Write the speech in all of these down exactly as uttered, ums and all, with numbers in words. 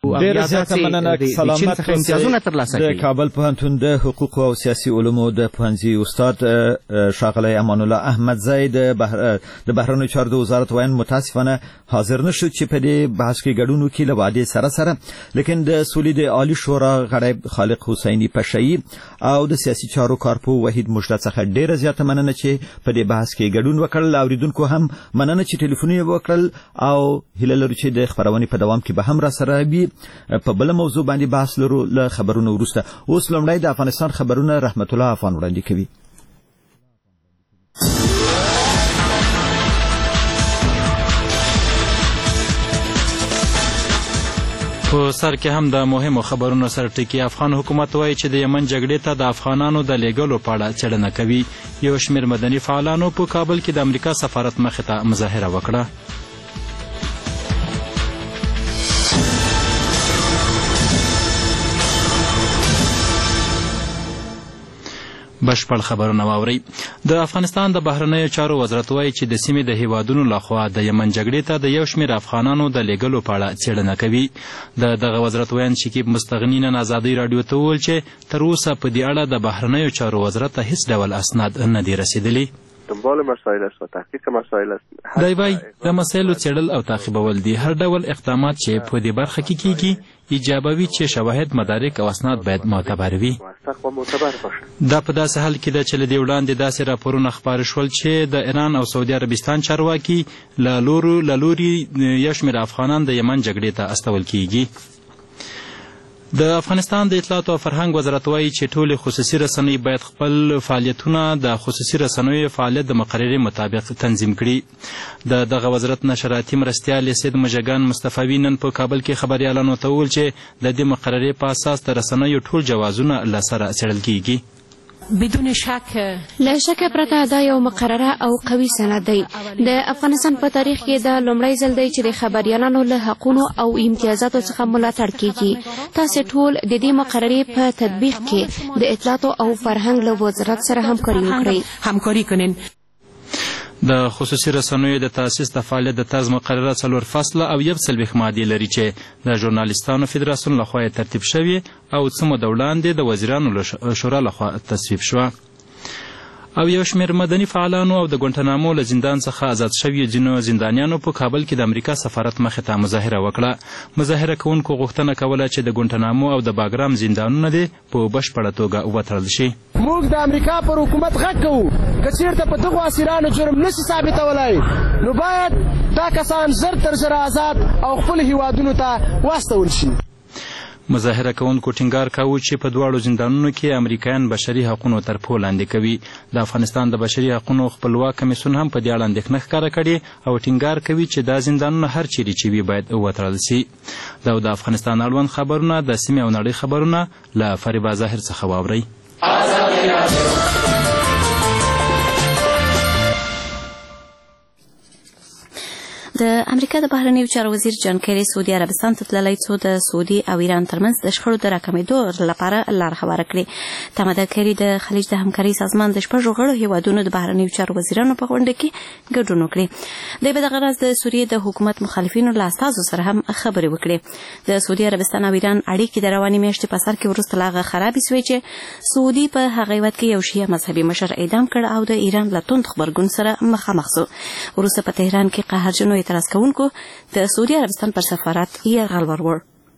او یا د چین څخه امتیازونه ترلاسه کوي. د کابل پوهنتون د حقوق او سیاسي علومو د پوهنځي استاد ښاغلی امان الله احمدزی د بهرنیو چارو د وزارت وایي متاسفانه حاضر نشو چې په دې بحث کې ګډون وکړي له وعدې سره سره، لیکن د سولې د عالی شورا غړی خالق حسیني پشهیي او د سیاسي چارو کارپو وحید مجده څخه ډیره زیاته مننه چې په دې بحث کې ګډون وکړل. اوریدونکو هم مننه چې ټلیفونونه وکړل او هیله لرو چې د خبرونې په دوام کې به هم را سره وي. په بل موضوع باندې بحث لرو له خبرونو وروسته. اوس لومړی د افغانستان خبرونه رحمت الله افغان وړاندې کوي. په سر کې هم د مهمو خبرونو سره ټکی. افغان حکومت وایي چې د یمن جګړې ته د افغانانو د لیږلو په اړه څېړنه کوي. یو شمېر مدني فعالانو په کابل کې د امریکا سفارت مخې ته مظاهره وکړه. بشپړ خبرونه واورئ. د افغانستان د بهرنیو چارو وزارت وایي چې د سیمې د هیوادونو لخوا د یمن جګړې ته د یو شمېر افغانانو د لیږلو په اړه څېړنه کوي. د دغه وزارت ویاند شکیب مستغني نن ازادۍ راډیو ته وویل چې تر اوسه په دې اړه د بهرنیو چارو وزارت ته هیڅ ډول اسناد نه دي رسېدلي. دنبال مسائل است و تحقیق مسائل است. دی وایي د مسایلو څېړل او تعقیبول دي. هر ډول اقدامات چې په دې برخه کې کیږي ایجابوي چې شواهد، مدارک او اسناد باید معتبر وي. دا په داسې حال کې ده چې له دې وړاندې داسې راپورونه خپاره شول چې د ایران او سعودي عربستان چارواکي له لوري یو شمېر افغانان د یمن جګړې ته استول کیږي. د افغانستان د اطلاعاتو او فرهنګ وزارت وایي چې ټولې خصوصي رسنۍ باید خپل فعالیتونه د خصوصي رسنیو فعالیت د مقررې مطابق تنظیم کړي. د دغه وزارت نشراتي مرستیال سید مژگان مصطفوي نن په کابل کې خبریالانو ته وویل چې د دې مقررې په اساس د رسنیو ټول جوازونه له سره څېړل کیږي. بدون شک لا شک پرته دا یو مقرره او قوي سند دی. د افغانستان په تاریخ کې دا لومړی ځل دی چې د خبریالانو له حقونو او امتیازاتو څخه ملاتړ کیږي. تاسو ټول د دې مقررې په تطبیق کې د اطلاعاتو او فرهنګ له وزارت سره همکاري وکړئ. همکاري کنین. د خصوصي رسنیو د تاسیس د فعالیت د طرز مقرره څلور فصله او یو څلوېښت مادې لري چې د ژورنالیستانو فدراسیون لخوا یې ترتیب شوې او څه موده وړاندې د وزیرانو شورا لخوا تصویب شوه. او یو شمېر مدني فعالانو او د ګوانټانامو له زندان څخه آزاد شوي ځینو زندانیانو په کابل کې د امریکا سفارت مخې ته مظاهره وکړه. مظاهره کوونکو غوښتنه کوله چې د ګوانټانامو او د باګرام زندانونه دې په بشپړه توګه وتړل شي. موږ د امریکا پر حکومت غږ کوو که چېرته په دغو اسیرانو جرم نشي ثابتولی نو باید دا کسان زر تر زره آزاد او خپل هیوادونو ته واستول شي. مظاهره کوونکو ټینګار کاوه چې په دواړو زندانونو کې امریکایان بشري حقونو تر پښو لاندې کوي. د افغانستان د بشري حقونو خپلواک کمیسیون هم په دې اړه اندېښنه ښکاره کړې او ټینګار کوي چې دا زندانونه هر چیرې چې وي باید وتړل سي. دا د افغانستان اړوند خبرونه د سیمې او نړۍ خبرونه له فریبا ظاهر څخه واورئ. د امریکا د بهرنیو چارو وزیر جان کیری سعودي عربستان ته تللی څو د سعودي او ایران ترمنځ د شخړو د راکمېدو لپاره لار هواره کړې. تمه کیری د خلیج د همکارۍ سازمان د شپږو غړو هیوادونو د بهرنیو چارو وزیرانو په غونډه کې ګډون وکړي. دوی به دغه راز د سوریې د حکومت مخالفینو له استازو سره هم خبرې وکړي. د سعودي عربستان او ایران اړیکې د روانې میاشتې په سر کې وروسته له هغه خرابې سوې چې سعودي په هغه هیواد کې یو شیعه مذهبي مشر اعدام کړ او د ایران له توند غبرګون سره مخامخ سو. وروسته په تهران کې قهرجنو اعتراض کوونکو د سعودي عربستان پر سفارت یرغل وروړ.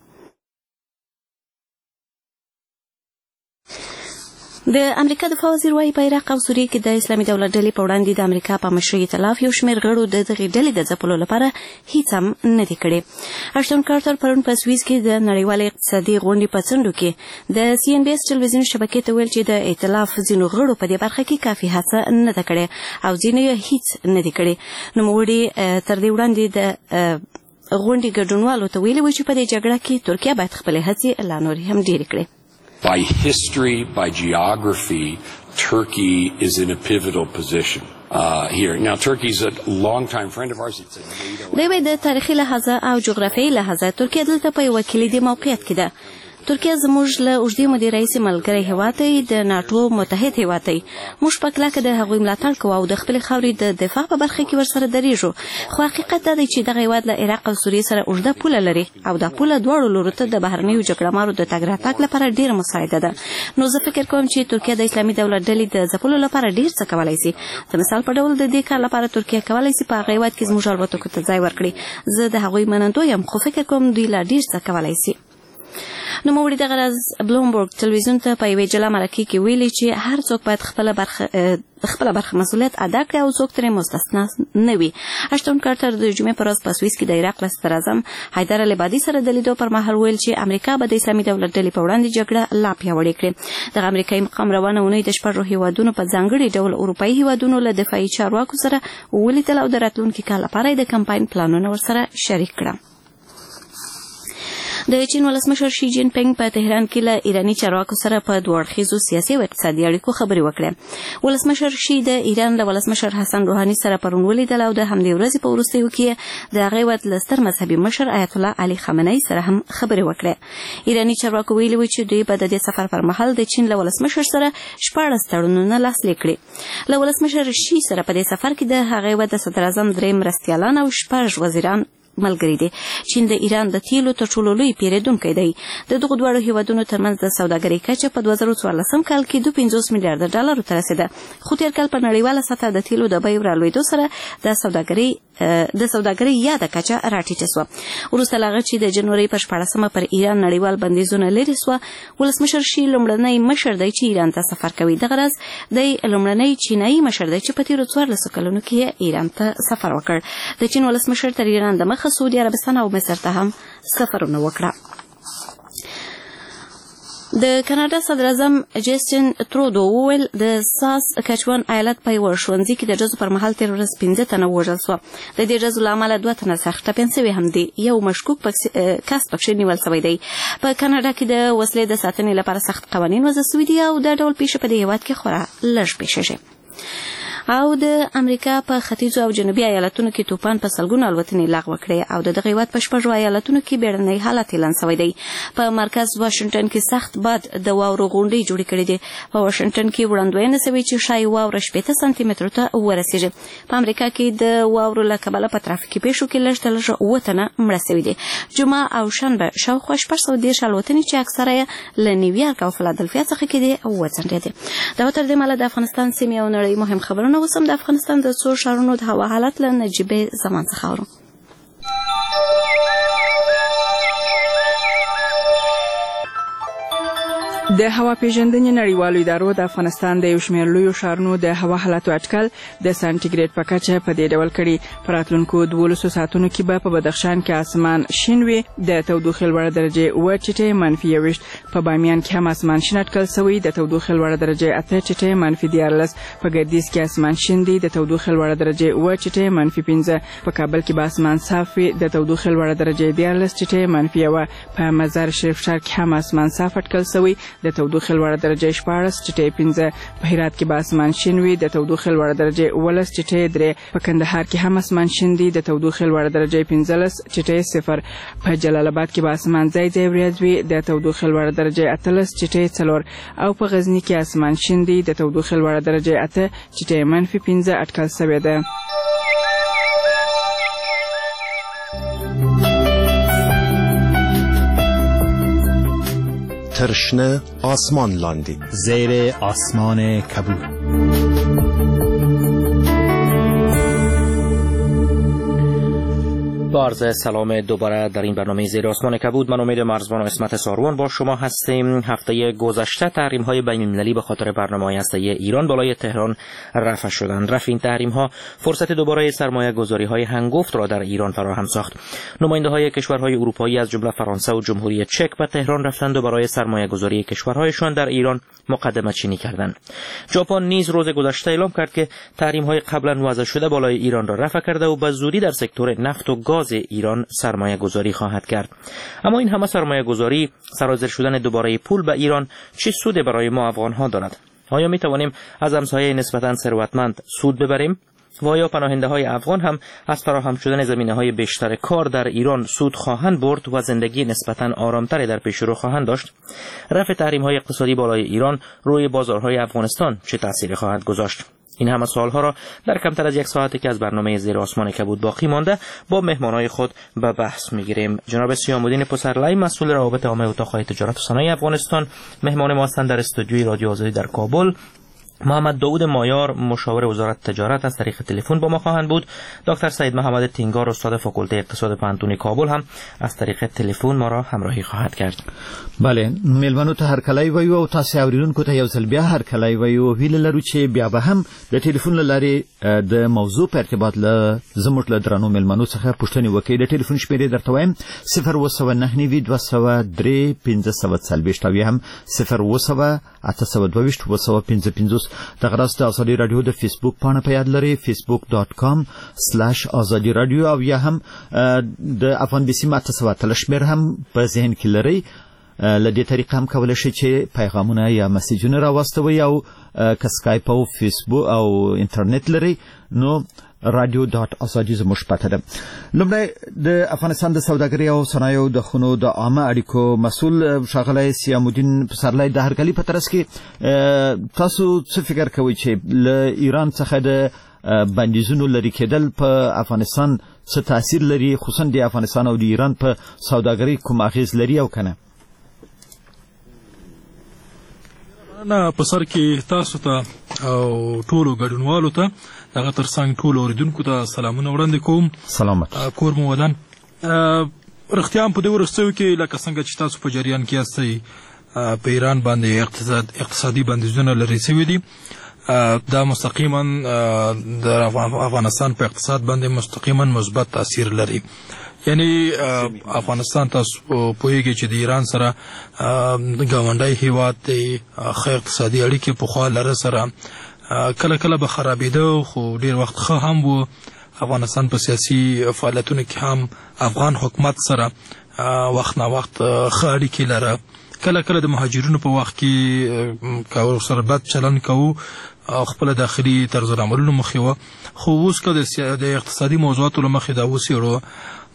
د امریکا دفاع وزیر وايي په عراق او سوریه کې د اسلامي دولت ډلې په وړاندې د امریکا په مشرۍ ائتلاف یو شمېر غړو د دغې ډلې د ځپلو لپاره هیڅ هم نه دي کړی. اشتون کارټر پرون په سویس کې د نړیوالې اقتصادي غونډې په څنډو کې د سی ان بي اس ټلویزیون شبکې ته ویل چې د ائتلاف ځینو غړو په دې برخه کې کافي هڅه نه ده کړې او ځینو یې هیڅ نه دي کړی. نوموړي تر دې وړاندې د غونډې ګډونوالو ته ویلي و چې په دې جګړه کې ترکیه باید خپلې هڅې لا نورې هم ډېرې کړي. By history, by geography, Turkey is in a pivotal position uh, here. Now, Turkey is a long-time friend of ours. It's a NATO. د تاریخي لحاظه او جغرافیایي لحاظه ترکیه دلته په یو کلیدي موقعیت کې ده. ترکیه زموږ له اوږدې مودې راهیسې ملګری هېواد دی، د ناټو متحد هېواد دی. موږ په کلکه د هغوی ملاتړ کوو او د خپلې خاورې د دفاع په برخه کې ورسره درېږو. خو حقیقت دا دی چې دغه هېواد له عراق او سوریې سره اوږده پوله لري او دا پوله دواړو لورو ته د بهرنیو جګړه مارو د تګ راتګ لپاره ډېره مساعده ده. نو زه فکر کوم چې ترکیه د اسلامي دولت ډلې د ځپلو لپاره ډېر څه کولی شي. د مثال په ډول د دې کار لپاره ترکیه کولی شي په هغه هېواد کې زموږ الوتکو ته ځای ورکړي. زه د هغوی منندوی یم، خو فکر کوم دوی لا ډېر څه کولی شي. نوموړي دغه راز بلومبرګ تلویزیون ته په یوې جلا مرکې کې ویلي چې هر څوک باید خپله برخه خپله برخه مسؤلیت ادا کړي او څوک ترې مستثنا نه وي. اشتون کارټر د جمعې په ورځ په سویس کې د عراق له صدراعظم حیدر العبادي سره د لیدو پر مهال ویل چې امریکا به د اسلامي دولت ډلې په وړاندې جګړه لا پیاوړې کړي. دغه امریکایي مقام روانه اونۍ د شپږو هېوادونو په ځانګړي ډول اروپایي هېوادونو له دفاعي چارواکو سره ولیدل او د راتلونکي کال لپاره یې د کمپاین پلانونه ورسره شریک کړه. د چین ولسمشر شي جین پینګ په تهران کې له ایراني چارواکو سره په دوه اړخیزو سیاسي او اقتصادي اړیکو خبرې وکړې. ولسمشر شي د ایران له ولسمشر حسن روحاني سره پرون ولیدل او د همدې ورځې په وروستیو کې د هغه هېواد له ستر مذهبي مشر آیت الله علي خامنه‌ای سره هم خبرې وکړې. ایراني چارواکو ویلي و چې دوی به د دې سفر پر مهال د چین له ولسمشر سره شپاړس تړونونه لاسلیک کړي. له ولسمشر شي سره په دې سفر کې د هغه هېواد د صدراعظم درې مرستیالان او شپږ وزیران ملګری دي. چین د ایران د تیلو تر ټولو لوی پیرودونکی دی. د دغو دواړو هېوادونو ترمنځ د سوداګرۍ کچه په دوه زره څوارلسم کال کې دوه پنځوس میلیارډ ډالرو ته رسېده، خو تېر کال په نړیواله سطحه د تیلو د بیو رالوېدو سره د سوداګرۍ د سوداګرۍ یاده کچه راټیټه سوه. وروسته له هغه چې د جنورۍ په شپاړسمه پر ایران نړیوال بندیزونه لرې سوه، ولسمشر شي لومړنی مشر دی چې ایران ته سفر کوي. دغه راز دی لومړنی چینایي مشر دی چې په تېرو څوارلسو کلونو کې ایران ته سفر وکړ. د چین ولسمشر تر ایران د مخه سعودي عربستان او مصر ته هم سفرونه وکړه. د کاناډا صدراعظم جسټین ترودو وویل د ساس کچوان ایالت په یوه ښوونځي کې د ډزو پر مهال تېره ورځ پنځه تنه ووژل سوه. د دې ډزو له امله دوه تنه سخت ټپیان سوي هم دي. یو مشکوک کس پکښې نیول سوی دی. په کاناډا کې د وسلې د ساتنې لپاره سخت قوانین وضع سوي دي او دا ډول پیښې په دې هېواد کې خورا لږ پیښیږي. او د امریکا په ختیځو او جنوبي ایالتونو کې توپان په سلګونو الوتنې لغوه کړې او د دغه هېواد په شپږو ایالتونو کې بیړنی حالت اعلان سوی دی. په مرکز واشنګټن کې سخت باد د واورو غونډۍ جوړې کړې دي. په واشنګټن کې وړاندوینه سوې چې ښایي واوره شپېته سانتي مترو ته ورسېږي. په امریکا کې د واورو له کبله په ترافیکي پیښو کې لږ تر لږه اووه تنه مړه سوي دي. جمعه او شنبه شاوخوا شپږ سوه دېرش الوتنې چې اکثره یې له نیویارک او فلادلفیا څخه کېدې وځنډېدې. دا تر دې مهاله د افغانستان سیمې او نړۍ مهم خبرونه اوس هم د افغانستان د څو ښارونو د هوا حالت له نجیبې زمان څخه اورو. د هوا پیژندنې نړیوالو ادارو د افغانستان د یو شمېر لویو ښارونو د هوا حالاتو اټکل د سانټیګریډ په کچه په دې ډول کړي. په راتلونکو دولسو ساعتونو کې به په بدخشان کې اسمان شین وي، د تودوخې لوړه درجه اووه چټې منفي یوویشت، په بامیان کې هم اسمان شین اټکل سوی، د تودوخې لوړه درجه اته چټې منفي دیارلس، په ګردیز کې اسمان شین دی، د تودوخې لوړه درجه اووه چټې منفي پنځه، په کابل کې به اسمان صاف وي، د تودوخې لوړه درجه دیارلس چټې منفي یوه، په مزار شریف ښار کې هم اسمان صاف اټکل سوی، د تودوخې لوړه درجه شپاړس چټې پنځه، په هرات کې به اسمان شین وي، د تودوخې لوړه درجه اوولس چټې درې، په کندهار کې هم اسمان شین دی، د تودوخې لوړه درجه پنځلس چټې صفر، په جلال آباد کې به اسمان ځای ځای وریځ وي، د تودوخې لوړه درجه اتلس چټې څلور، او په غزني کې اسمان شین دی، د تودوخې لوړه درجه اته چټې منفي پنځه اټکل سوې ده. ترشنه آسمان لاندی زیر آسمان کبود. با عرض سلام دوباره در این برنامه زیر آسمان کبود، من امید مرزبان و اسمت ساروان با شما هستیم. هفته گذشته تحریم های بین المللی به خاطر برنامه‌های هسته‌ای ایران بالای تهران رفع شدند. رفع این تحریم ها فرصت دوباره سرمایه گذاری های هنگفت را در ایران فراهم ساخت. نماینده های کشورهای اروپایی از جمله فرانسه و جمهوری چک به تهران رفتند و برای سرمایه گذاری کشورهایشان در ایران مقدمه چینی کردند. ژاپن نیز روز گذشته اعلام کرد که تحریم های قبلا وضع شده بالای ایران را رفع کرده و به زودی در سکتور نفت و گاز ایران سرمایه گذاری خواهد کرد. اما این همه سرمایه گذاری، سرازیر شدن دوباره پول به ایران چه سود برای ما افغان ها دارد؟ آیا می توانیم از همسایه نسبتاً ثروتمند سود ببریم؟ و یا پناهنده های افغان هم از فراهم شدن زمینه های بیشتر کار در ایران سود خواهند برد و زندگی نسبتاً آرامتری در پیش رو خواهند داشت. رفع تحریم های اقتصادی بالای ایران روی بازارهای افغانستان چه تأثیری خواهد گذاشت؟ این همه سوالها را در کمتر از یک ساعتی که از برنامه زیر آسمان کبود باقی مانده با مهمانای خود به بحث میگیریم. جناب سیام‌الدین پسرلی، مسئول روابط عامه اتاق تجارت و صنایع افغانستان، مهمان ما هستند در استودیوی رادیو آزادی در کابل. محمد داود مایار، مشاور وزارت تجارت، از طریق تلفن با ما خواهند بود. دکتر سید محمد تینگار، استاد فاکولته اقتصاد پانتون کابل، هم از طریق تلفن ما را همراهی خواهد کرد. بله، میلمنو ته هر کله وایو او تاسو اوریدونکو ته یو ځل بیا هر کله وایو ویل لرو چې بیا به هم د ټلیفون لارې د موضوع په ارتباط له زموږ له درنو میلمنو څخه پوښتنې وکړي. د ټلیفون شمیرې درته وایم صفر اوه سوه نهه نوي دوه سوه درې پنځه سوه څلوېښت او یا هم صفر اوه سوه اته سوه دوه ویشت اوه سوه پنځه پنځوس. دغه راز د ازادي رادیو د فیسبوک پاڼه په یاد لري فیسبوک ډاټ کام سلاش ازادي رادیو او یا هم د افغان بیسي اته سوه اتلس شمیر هم په ذهن کې لري. لدې طریقه هم کولای شئ چې پیغامونه یا مسیجونه راواستوي او که سکایپ او فیسبوک او انټرنیټ لري نو رادیو ډاټ ازادي زموږ پته ده. لومړی د افغانستان د سوداګرۍ او صنایعو د خونو د عامه اړیکو مسؤل ښاغلی سیام‌الدین پسرلی، د هرکلي په ترڅ کې تاسو څه فکر کوئ چې له ایران څخه د بندیزونو لرې کېدل په افغانستان څه تاثیر لري، خصوصا د افغانستان او د ایران په سوداګرۍ کوم اغیز لري او که نه؟ نه په سر کې تاسو ته او ټولو ګډونوالو ته دغه ترڅنګ ټولو اوریدونکو ته سلامونه وړاندې کوم. سلامت. کور مو ودان. رښتیا هم په دې وروستیو کې لکه څنګه چې تاسو په جریان کې یاستئ په ایران باندې اقتصاد اقتصادي بندیزونه لرې سوي دي. دا مستقیما د افغانستان په اقتصاد باندې مستقیما مثبت تاثیر لري. یعنی افغانستان تاسو پوهیږئ چې د ایران سره ګاونډی هیواد دی، ښه اقتصادي اړیکې پخوا لره سره کله کله به خرابېده خو ډېر وخت ښه هم و. افغانستان په سیاسي فعالیتونو کې هم افغان حکومت سره وخت نه وخت ښه اړیکې لره. کله کله د مهاجرینو په وخت کې که سره بد چلند کوو خپل داخلي طرز العملونو مخې وه، خو اوس که د اقتصادي موضوعاتو له مخې دا وڅېړو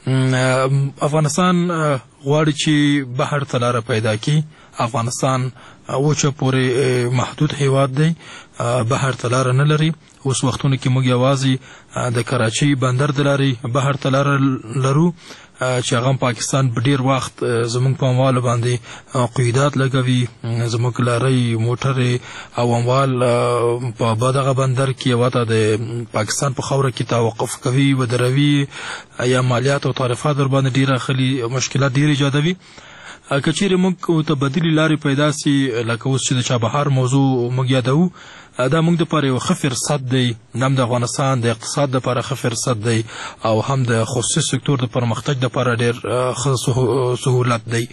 افغانستان غواړي چې بحر ته لاره پیدا کړي. افغانستان وچه پورې محدود هیواد دی، بحر ته لاره نه لري. اوس وختونو کې موږ یوازې د کراچۍ بندر د لارې بحر ته لاره لرو چې هغه پاکستان په ډیر وخت زموږ په اموالو باندې قیودات لګوي. زموږ لارۍ موټرې او اموال په دغه بندر کې یوه د پاکستان په خاوره کې توقف کوي، ودروي، یا مالیات او تعرفات ور باندې ډیر اخلي، مشکلات ډیر ایجادوي. که چیرې موږ متبادلې لارې پیدا سي لکه اوس چې د چابهار موضوع موږ یادوو، دا موږ دپاره یو ښه فرصت دی، هم د افغانستان د اقتصاد دپاره ښه فرصت دی او هم د خصوصي سکتور د پرمختګ دپاره ډېر ښه سهولت دی.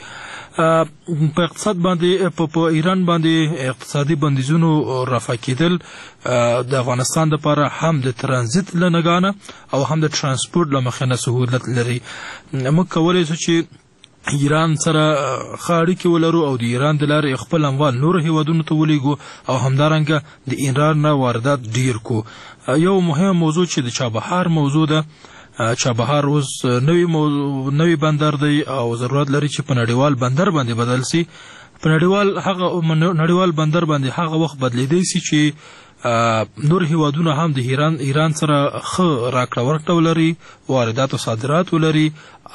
په اقتصاد باندې په ایران باندې اقتصادي بندیزونو رفع کېدل د افغانستان دپاره هم د ترانزیت له نګانه او هم د ترانسپورټ له مخې نه سهولت لري. موږ کولی شو چې ایران سره ښه اړیکې ولرو او د ایران د لارې خپل اموال نورو هیوادونو ته ولیږو او همدارنګه د ایران نه واردات ډیر کو. یو مهم موضوع چې د چابهار موضوع ده، چابهار اوس نوی نوی بندر دی او ضرورت لري چې په نړیوال بندر باندې بدل سي. په نړیوال هغه نړیوال بندر باندې هغه وخت بدلیدی سي چې نور هیوادونه هم د ایران ایران سره ښه راکړه ورکړه ولري، واردات او صادرات ولري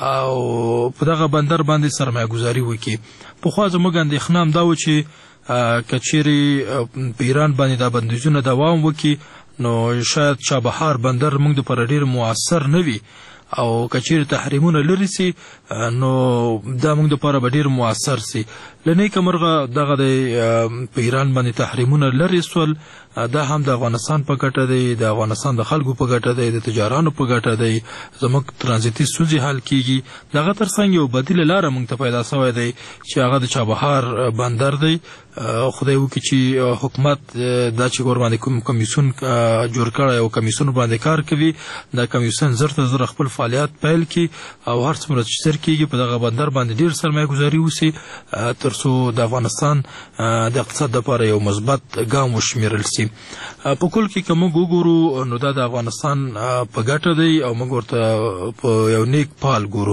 او په دغه بندر باندې سرمایه گذاري وکړي. پخوا زموږ اندېښنه همدا و چې که چیرې په ایران باندې دا بندیزونه دوام وکړي نو شاید چابهار بندر موږ دپاره ډېر مؤثر نه وي، او که چیرې تحریمونه لرې سي نو دا موږ دپاره به ډېر مؤثر سي. له نیکه مرغه دغه د په ایران باندې تحریمونه لرې سول، دا هم د افغانستان په ګټه دی، د افغانستان د خلکو په ګټه دی، د تجارانو په ګټه دی، زموږ ترانزیتي ستونزې حل کیږي. دغه ترڅنګ یو بدیله لاره موږ ته پیدا سوی دی چې هغه د چابهار بندر دی. خدای وکړي چې حکومت دا چې ورباندې کوم کمیسیون جوړ کړی او کمیسیون باندې کار کوي، دا کمیسیون زر ته زر خپل فعالیت پیل کړي او هر څومره چې زر کیږي په دغه بندر باندې ډیر سرمایه گذاري وسی ترڅو د افغانستان د اقتصاد لپاره یو مثبت ګام وشمیرل شي. په کل کې کوم ګورو نو دا د افغانستان په ګټه دی او موږ ورته په یو نیک پال ګورو.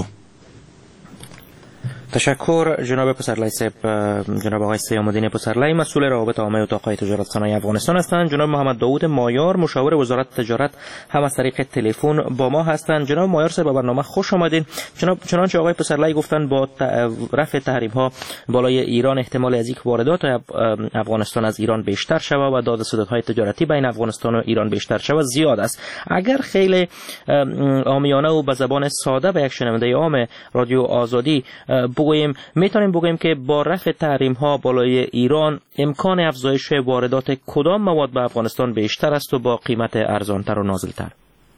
تشکر جناب پسرلی صاحب. جناب آقای سیام الدین پسرلی مسئول روابط عامه اتاق تجارت صنایع افغانستان هستند. جناب محمد داوود مایار مشاور وزارت تجارت هم از طریق تلفن با ما هستند. جناب مایار صاحب به برنامه خوش آمدین. جناب چنانچه آقای پسرلی گفتن با رفع تحریم ها بالای ایران احتمال از اینکه واردات افغانستان از ایران بیشتر شود و داد و ستدهای تجارتی بین افغانستان و ایران بیشتر شود زیاد است. اگر خیلی عامیانه و به زبان ساده به یک شنونده عام رادیو آزادی بگوییم، میتونیم بگوییم که با رفع تحریم ها بالای ایران امکان افزایش واردات کدام مواد به افغانستان بیشتر است و با قیمت ارزانتر و نازلتر؟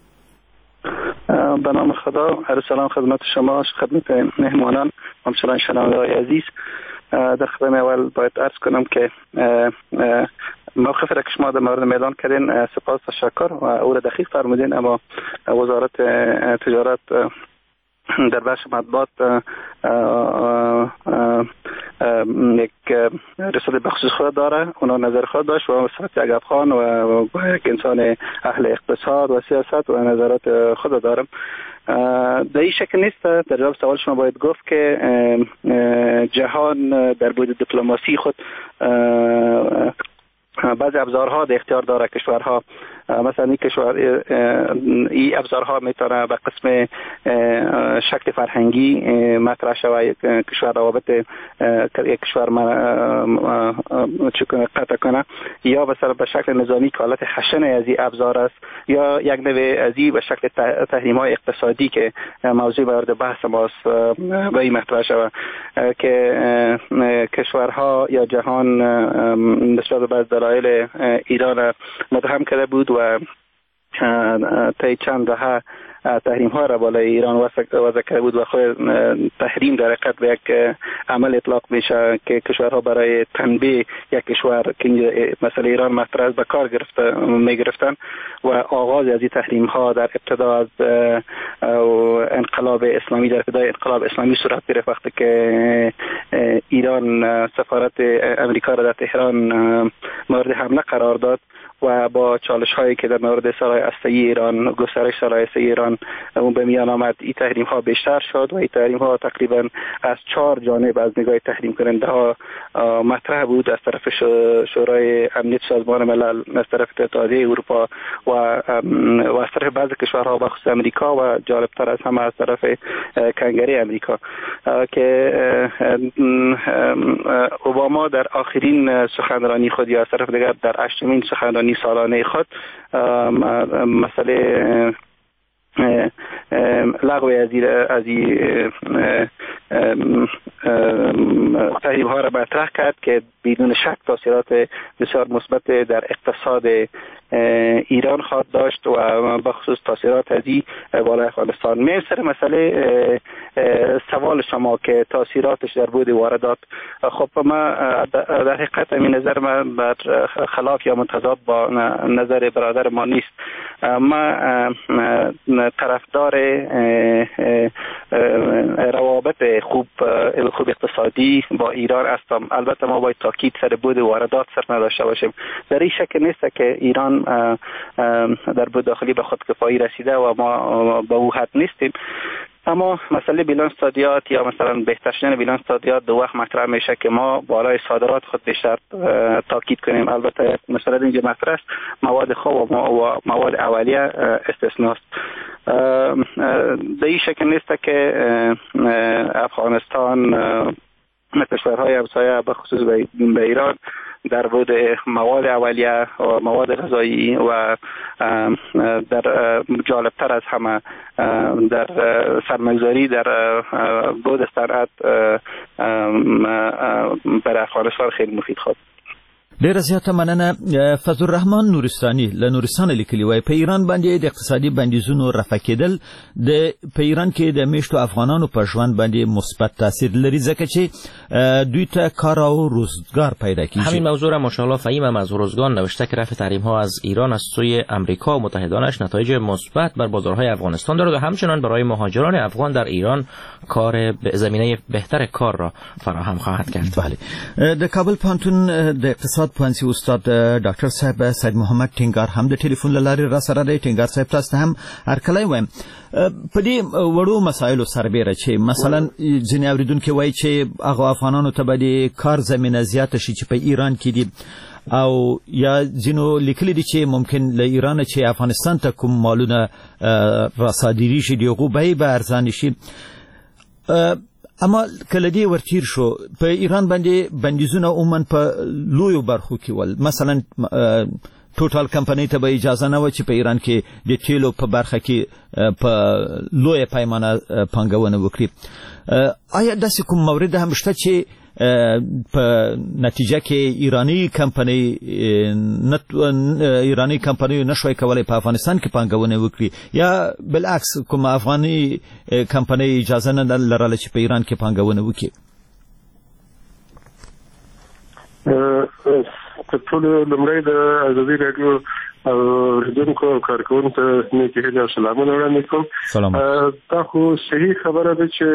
به نام خدا، عرض سلام خدمت شما، خدمت مهمانان، همچنان شنونده‌های عزیز. در خدمت اول باید عرض کنم که موقف را که شما در مورد میدان کردین سپاس تشکر و او را دقیق فرمودین، اما وزارت تجارت در بخش مطبوعات یک رساله بخصوص خود داره، اونا نظر خود داشت و صفت یک افغان و یک انسان اهل اقتصاد و سیاست و نظرات خود دارم. در این شکل نیست. در جواب سوال شما باید گفت که جهان در بود دیپلماسی خود بعضی ابزارها در اختیار داره کشورها. مثلا این کشور این ابزارها میتونه به قسم شکل فرهنگی مطرح شود، یک کشور روابط یک کشور قطع کنه، یا مثلا به شکل نظامی که حالت خشن از این ابزار است، یا یک نوع از این به شکل تحریم های اقتصادی که موضوع مورد بحث ماست به این مطرح شود که کشورها یا جهان نسبت به دلایل ایران متهم کرده بود و طی چند دهه تحریم ها را بالای ایران وضع کرده بود و خود تحریم در حقیقت به یک عمل اطلاق میشه که کشورها برای تنبیه یک کشور که مثلا ایران مطرح به کار گرفته میگرفتن و آغاز از این تحریم ها در ابتدا از انقلاب اسلامی، در ابتدای انقلاب اسلامی صورت گرفت وقتی که ایران سفارت امریکا را در تهران مورد حمله قرار داد و با چالش هایی که در مورد سلاح هسته‌ای ایران، گسترش سلاح هسته‌ای ایران اون به میان آمد، این تحریم ها بیشتر شد و این تحریم ها تقریبا از چهار جانب از نگاه تحریم کننده ها مطرح بود، از طرف شورای امنیت سازمان ملل، از طرف اتحادیه اروپا و و از طرف بعضی کشورها بخصوص امریکا و جالبتر از همه از طرف کنگره امریکا که اوباما در آخرین سخنرانی خود یا از طرف دیگر در هشتمین سخنرانی سالانه خود مسئله لغو از از تحریم ها را مطرح کرد که بدون شک تاثیرات بسیار مثبت در اقتصاد ایران خواهد داشت و بخصوص تاثیرات از این بالای افغانستان. می سر مسئله سوال شما که تاثیراتش در بود واردات، خب ما در حقیقت این نظر من بر خلاف یا متضاد با نظر برادر ما نیست. ما طرفدار روابط خوب خوب اقتصادی با ایران هستم. البته ما باید تاکید سر بود واردات سر نداشته باشیم. در این شک نیست که ایران در بود داخلی به خودکفایی رسیده و ما به او حد نیستیم، اما مسئله بیلانس صادرات یا مثلا بهتر شدن بیلانس صادرات دو وقت مطرح میشه که ما بالای صادرات خود بیشتر تاکید کنیم. البته مسئله اینجا مطرح است، مواد خوب و مواد اولیه استثناست. در این شکل نیست که افغانستان کشورهای همسایه به خصوص به ایران در بود مواد اولیه و مواد غذایی و در جالبتر از همه در سرمایه‌گذاری در بود صنعت برای افغانستان خیلی مفید خود. ډیره زیاته مننه. فضل الرحمن نورستاني له نورستان لیکلی وای په ایران باندې د اقتصادي بندیزونو رفع کېدل د په ایران کې د میشتو افغانانو په ژوند باندې مثبت تاثیر لري ځکه چې دوی ته کار او روزگار پیدا کیږي. همین موضوع را ماشاءالله فهیم هم از روزگان نوشته که رفع تحریم ها از ایران از سوی امریکا و متحدانش نتایج مثبت بر بازارهای افغانستان دارد و همچنان برای مهاجران افغان در ایران کار زمینه بهتر کار را فراهم خواهد کرد. بله. د کابل پوهنتون د اقتصاد پوهنځي استاد ډاکټر صاحب سید محمد ټینګار هم د ټلیفون له لارې را سره دی. ټینګار صاحب تاسو هم هرکلی وایم په دې وړو مسایلو سربیره چې مثلا ځینې اوریدونکي وایي چې هغه افغانانو ته به د کار زمینه زیاته شي چې په ایران کې دي او یا ځینو لیکلي دي چې ممکن له ایران چې افغانستان ته کوم مالونه را صادري شي د هغو بیې به ارزانه شي. اما کله دې ورتیر شو په ایران باندې بندیزونه عموما په لویو برخو کې ول، مثلا ټوټال کمپنۍ ته به اجازه نه و چې په ایران کې د تیلو په برخه کې په لویه پیمانه پانګونه وکړي. آیا داسې کوم مورد هم شته چې په نتیجه کې ایرانی کمپنۍ ایرانی کمپنۍ نشوي کولای په افغانستان کې پانګونه وکړي یا بالعکس کوم افغاني کمپنۍ اجازه نه لرله چې په ایران کې پانګونه وکړي؟ تر ټولو لومړی د ازادي راډیو اوریدونکو او کارکوونکو ته نیکې هیلې او سلامونه وړاندې کوم. دا خو صحیح خبره ده چې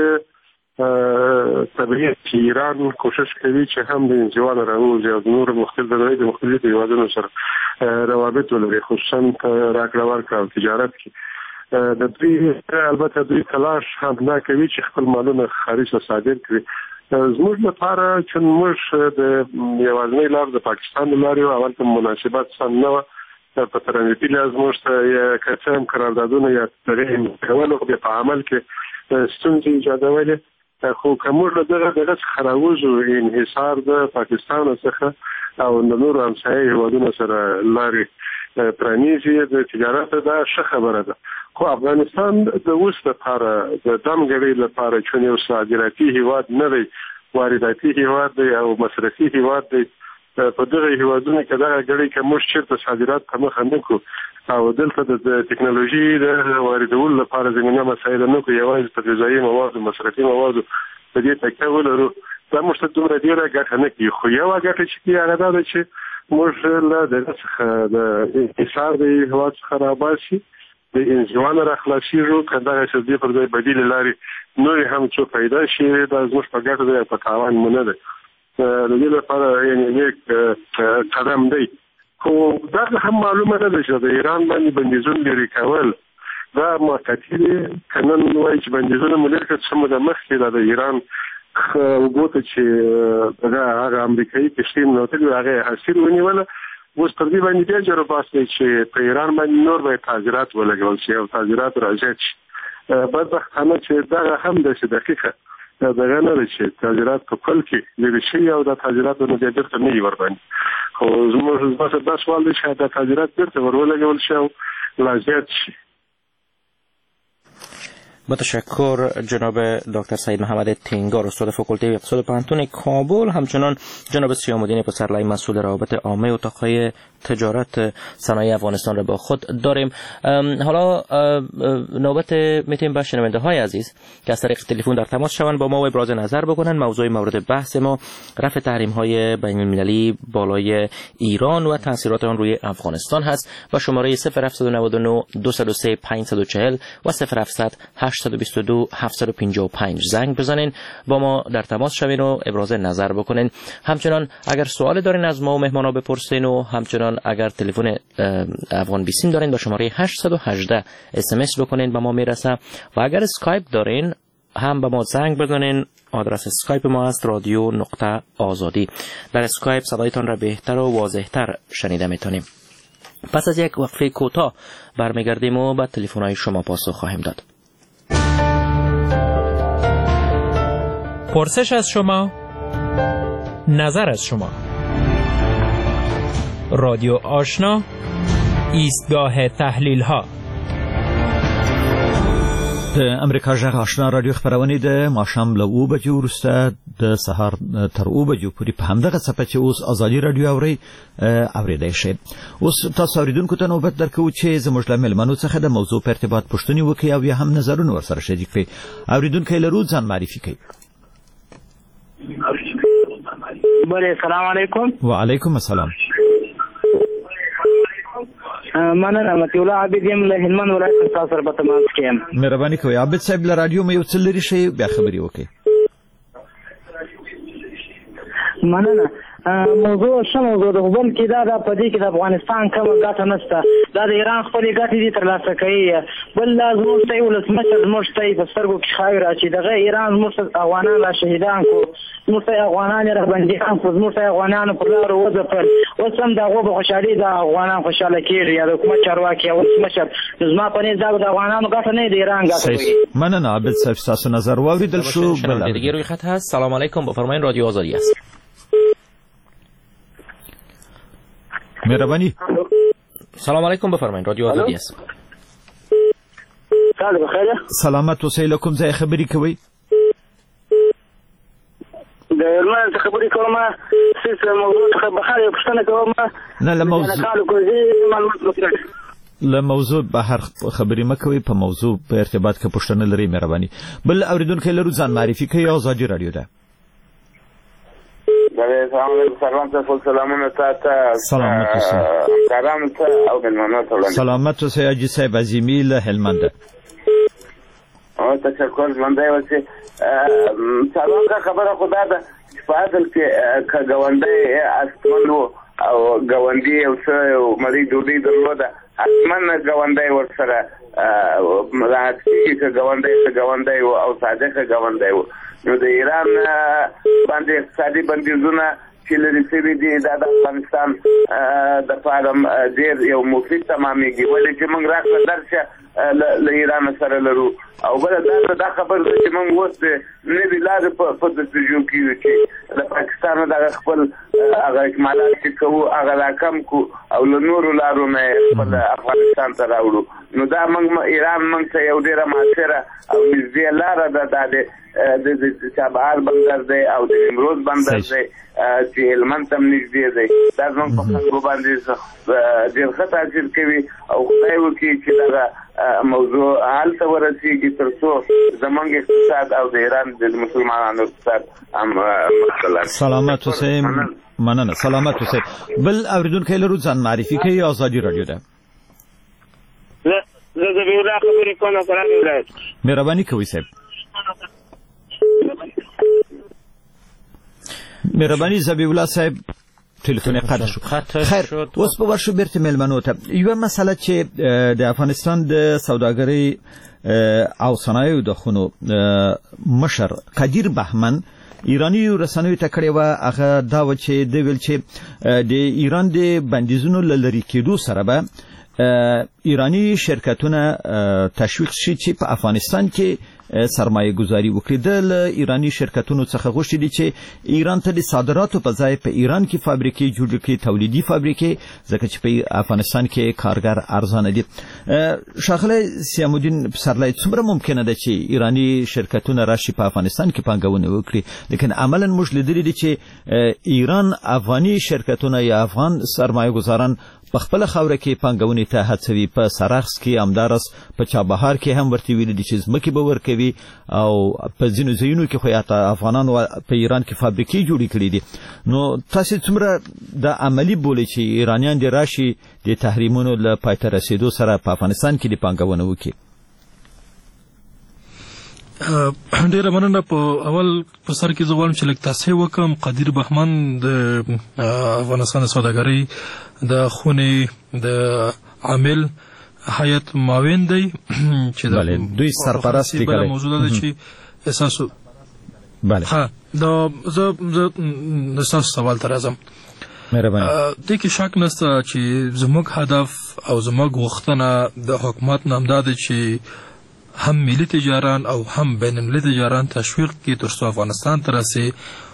طبیعي چې ایران کوشش کوي چې هم د انزوا نه راوځي او د نورو مختلفو د مختلفو هیوادونو سره روابط ولري، خصوصا په راکړه ورکړه او تجارت کې. د دوی البته دوی تلاش هم نه کوي چې خپل مالونه خارج ته صادر کړي. زموږ لپاره چې موږ د یوازینۍ لار د پاکستان د لارې او هلته مناسبات سم نه وه په ترانزیتي لحاظ موږ ته یا که څه هم قراردادونه یا دغې کولو خو بیا په عمل کې ستونزې ایجادولې. خو که موږ له دغه دغه څخه راوځو انحصار د پاکستان څخه او د نورو همسایه هیوادونو سره لارې پرانیزي د تجارت دا ښه خبره ده. خو افغانستان د اوس لپاره د دمګړۍ لپاره چې یو صادراتي هیواد نه دی، وارداتي هیواد دی او مصرفي هیواد دی. په دغه هیوادونو کې دغه ګړۍ که موږ چېرته صادرات په مخه نه کړو او دلته د ټکنالوژي د واردولو لپاره زمینه مسایل نه کړو، یوازې په غذایي موادو مصرفي موادو په دې تکیه ولرو، دا موږ ته دومره ډېره ګټه نه کوي. خو یوه ګټه چې کوي هغه دا ده چې موږ له دغه څخه د انحصار د هیواد څخه راباسي، د انزوا نه راخلاصېږو. که دغسې د دې پر ځای بدیلې لارې نورې هم څو پیدا شي دا زموږ په ګټه دی او په تاوان مو نه دی. د دې لپاره یعنې نیک قدم دی. خو دا هم معلومه نه ده چې د ایران باندې بندیزونه لرې کول دا موقتي دي. که نن وایي چې بندیزونه مو لرې کړل څه موده مخکې دا د ایران اوبو ته چې هغه امریکایي کښتۍ ننوتلې وې هغه یې حاصل ونیوله. اوس پر دې باندې بیا جر بحث دی چې په ایران باندې نور باید تعزیرات ولګول شي او تعزیرات رازیات شي. بدبختانه چې دغه هم داسې دقیقه دغه نه ده چې تعزیرات په کل کې لرې شي او دا تعزیراتونه بیا بېرته نه وي ورباندې. خو زموږ دا سوال دی چې دا تعزیرات بېرته ور ولګول شي او لا زیات شي. با تشکر جناب دکتر سید محمد تینگار استاد فاکولته اقتصاد پوهنتون کابل، همچنان جناب سیام‌الدین پسرلی مسئول روابط عامه اتاق‌های تجارت صنایع افغانستان را با خود داریم. حالا نوبت میتونیم با شنونده‌های عزیز که از طریق تلفن در تماس شوند با ما و ابراز نظر بکنن. موضوع مورد بحث ما رفع تحریم‌های بین‌المللی بالای ایران و تاثیرات آن روی افغانستان هست. با شماره صفر هفت نه نه دو صفر سه پنج چهار صفر و صفر هفت هشت دو دو هفت پنج پنج زنگ بزنین، با ما در تماس شوین و ابراز نظر بکنین. همچنان اگر سوال دارین از ما و مهمانا بپرسین و همچنان اگر تلفن افغان بیسیم دارین با شماره هشت یک هشت اس ام اس بکنین با ما میرسه. و اگر اسکایپ دارین هم با ما زنگ بزنین. آدرس اسکایپ ما است رادیو نقطه آزادی. در اسکایپ صدایتان را بهتر و واضح‌تر شنیده میتونیم. پس از یک وقفه کوتاه برمیگردیم و به تلفن‌های شما پاسخ خواهیم داد. پرسش از شما، نظر از شما. رادیو آشنا، ایستگاه تحلیل ها. د امریکا غږ آشنا رادیو خبرونه د ماښام له اوه بجو وروسته د سهار تر اوه بجو پورې په همدغه صفحه چې اوس ازادي رادیو اوري اوریدای شئ. اوس تاسو اوریدونکو ته نوبت درکوو چې زموږ له مېلمنو څخه د موضوع په ارتباط پوښتنې وکړي او یا هم نظرونه ورسره شریک کړي. اوریدونکي لرو ځان معرفي کړئ. بله السلام علیکم. وعلیکم السلام. مننه مطیع الله عابد یم له هلمند ولایت تاسو سره په تماس کې یم. مهرباني کوئ عابد صاحب له رادیو مې یو څه لرې شئ بیا خبرې وکړئ. مننه. موضوع ښه موضوع ده خو بلکې دا ده په دې کې د افغانستان کومه ګټه نشته. دا د ایران خپلې ګټې دي ترلاسه کوي. بل دا زموږ ته یې ولسمشر زموږ ته یې په سترګو کې خاورې اچوي. دغه ایران زموږ ته افغانان را شهیدان کړو، زموږ ته یې افغانان یې را بندیان کړو، زموږ ته یې افغانانو پر لارو وځپل. اوس هم د هغو په خوشحالي د افغانان خوشحاله کېږي یا د حکومت چارواکي یا ولسمشر. نو زما په نظر دا به د افغانانو ګټه نه د ایران ګټه وي. مننه عابد صاحب ستاسو نظر واوریدل شو. دیگه روی خط هست. سلام علیکم بفرمایید رادیو آزادی است. مهربانی. سلام علیکم بفرمایید رادیو آزادی است. سلام بخیر. سلامت اوسئ. له کوم ځای خبرې کوئ؟ د هلمند څخه خبرې کوم. څه موضوع څخه بهر یو پوښتنه کوم. نه له موضوع له موضوع بهر خبرې مه کوئ. په موضوع په ارتباط کې پوښتنه لرئ مهرباني. بل اوریدونکی لرو ځان معرفي کوئ. ازادي رادیو ده. بله سلام علیکم. سلام ته سلامونه تاسو. سلامت اوسئ. سلام ته او مېلمنو ته وړاندې. سلامت اوسئ حاجي صاحب عظیمي له هلمند. او تشکر ژوندی اوسئ. سلام کا خبره خدا ده چې په اصل کې که ګاونډی استمن و او ګاونډي یو څه مړۍ ډوډۍ درلوده حتما ګاونډی ورسره راحت کېږي که ګاونډی ښه ګاونډی و او صادقه ګاونډی و. نو د ایران باندې اقتصادي بندیزونه چې لرې شوي دي دا د افغانستان دپاره ډېر یو مفید تمامېږي. ولې چې موږ راکړه درشه له ایران سره لرو. او بله دا دا خبر ده چې موږ اوس د نوې لارې په دستجو کې یو چې د پاکستان دغه خپل هغه اکمالات چې کوو هغه راکم کړو او له نورو لارو نه خپل افغانستان ته راوړو. نو دا موږ ایران موږ ته یو ډېره مؤثره او نږدې لاره ده. دا د چابهار بندر دی او د نیمروز بندر دی چې هلمند ته هم نږدې دی. دا زموږ په خلکو باندې ډېر ښه تاثیر کوي او خدای وکړي چې دغه موضوع هلته ورسېږي تر څو زموږ اقتصاد او د ایران د مسلمانانو اقتصاد هم مخته. سلامت اوسئ. مننه. سلامت اوسئ. بل اوریدونکی لرو ځان معرفي کوي. ازادي رادیو ده. زه ذبیح الله خبرې کوم له فراه ولایت. مهرباني کوئ صاحب. مهرباني ذبیح الله صاحب ټلیفون قطع شو. خیر اوس په ورشو بیرته مېلمنو ته یوه مسله چې د افغانستان د سوداګرۍ او صنایعو د خونو مشر قدیر بهمن ایرانی رسنیو ته کړې وه. هغه دا و چې د ویل چې د ایران د بندیزونو له لرې کېدو سره به ایرانی شرکتونه تشویق شي چې په افغانستان کې سرمایه گذاری وکړي. د ایرانی شرکتونو څخه غوښتي دي چې ایران ته د صادراتو په ځای په ایران کې فابریکې جوړ کړي، تولیدي فابریکې، ځکه چې په افغانستان کې کارګر ارزانه دي. ښاغلی سیام الدین پسرلی څومره ممکنه ده چې ایرانی شرکتونه راشي په افغانستان کې پانګونه وکړي؟ لیکن عملا موږ لیدلي دي چې ایران افغاني شرکتونه یا افغان سرمایه گذاران په خپل خاوره کې پانګونې ته هڅوي. په سرخس کې همدارس په چابهار کې هم ورته ویلي دي چې ځمکې به ورکوي او په ځینو ځایونو کې خو حتی افغانانو په ایران کې فابریکې جوړې کړي دي. نو تاسې څومره د عملي بولئ چې ایرانیان دې راشي د تحریمونو له پای ته رسېدو سره په افغانستان کې دې پانګونه وکړي؟ ډیره مننه. په اول په سر کې زه غواړم چې لږ تصحیح وکړم. قدیر بهمن د افغانستان د سوداګرۍ د خونې د عامل هیئت معاون دی چې دوی سرپرست دي. بله موضوع ده چې اساسو بله ها دا زه د اساس سوال ته راځم. مهرباني. دې کې شک نشته چې زموږ هدف او زموږ غوښتنه د حکومت نه همدا ده چې هم ملي تجاران او هم بین المللي تجاران تشویق کړي تر څو افغانستان ته راسي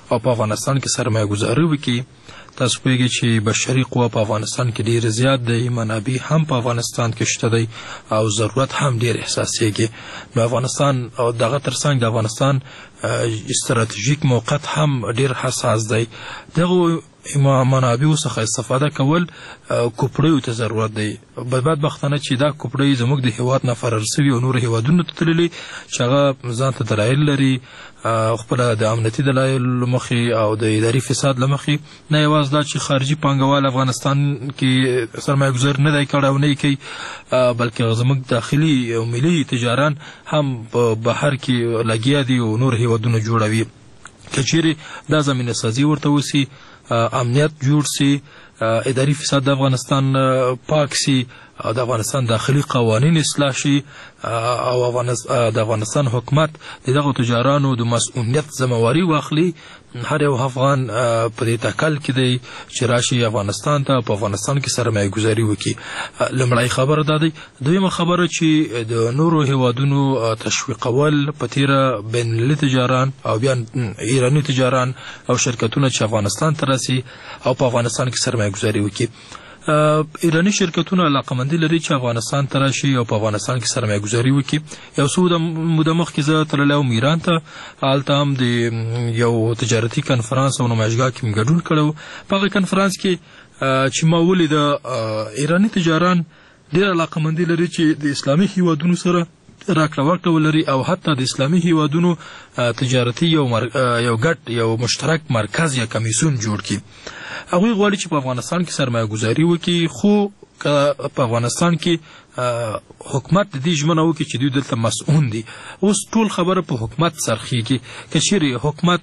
او په افغانستان کې سرمایه گذاري وکړي. تاسو پوهیږئ چې بشري قوه په افغانستان کې ډیر زیات دی، منابع هم په افغانستان کې شته دی او ضرورت هم ډیر احساسېږي. نو افغانستان او دغه ترڅنګ د افغانستان استراتیژیک موقعیت هم ډیر حساس دی. دغه منابعو څخه استفاده کول کوپړیو ته ضرورت دی. بدبختانه چې دا کوپړی زموږ د هیواد نه فرار سوي او نور هیوادونو ته تللي چې هغه ځان ته دلایل لري، خپله د امنیتي دلایل مخې او د اداري فساد له مخې، نه یوازې دا چې خارجي پانګوال افغانستان کې سرمایه گذاري نه دی کړی او نه یې کوي، بلکې زموږ داخلي او ملي تجاران هم په بهر کې لګیا دي او نور هیوادونه جوړوي. که چیرې دا زمینه سازي ورته وسي، امنیت جوړ سي، اداري فساد د افغانستان پاک سي، د افغانستان داخلي قوانین اصلاح شي او د افغانستان حکومت د دغو تجارانو د مسؤلیت ذمہواري واخلي، هر یو افغان په دې تکل کې دی چې راشي افغانستان ته په افغانستان کې سرمایه گذاري وکړي. لومړی خبره دا دی. دویمه خبره چې د نورو هیوادونو تشویقول په تیره بین المللي تجاران او بیا ایراني تجاران او شرکتونه چې افغانستان ته راسي او په افغانستان کې سرمایه گذاري وکړي. ایرانی شرکتونه علاقمندي لري چې افغانستان ته راشي او په افغانستان کې سرمایه گذاري وکړي. یو څو موده مخکې زه تللی وم ایران ته، هلته هم د یو تجارتي کنفرانس او نمایشګاه کې مې ګډون کړی و. په هغه کنفرانس کې چې ما ولیده ایرانی تجاران ډېر علاقمندي لري چې د اسلامي هیوادونو سره راکړه ورکړه ولري او حتی د اسلامي هیوادونو تجارتي یو یو ګډ یو مشترک مرکز یا کمیسیون جوړ کړي. هغوی غواړي چې په افغانستان کې سرمایه گذاري وکړي، خو که په افغانستان کې حکومت د دې ژمنه وکړي چې دوی دلته مسؤون دي. اوس ټول خبره په حکومت څرخیږي. که چیرې حکومت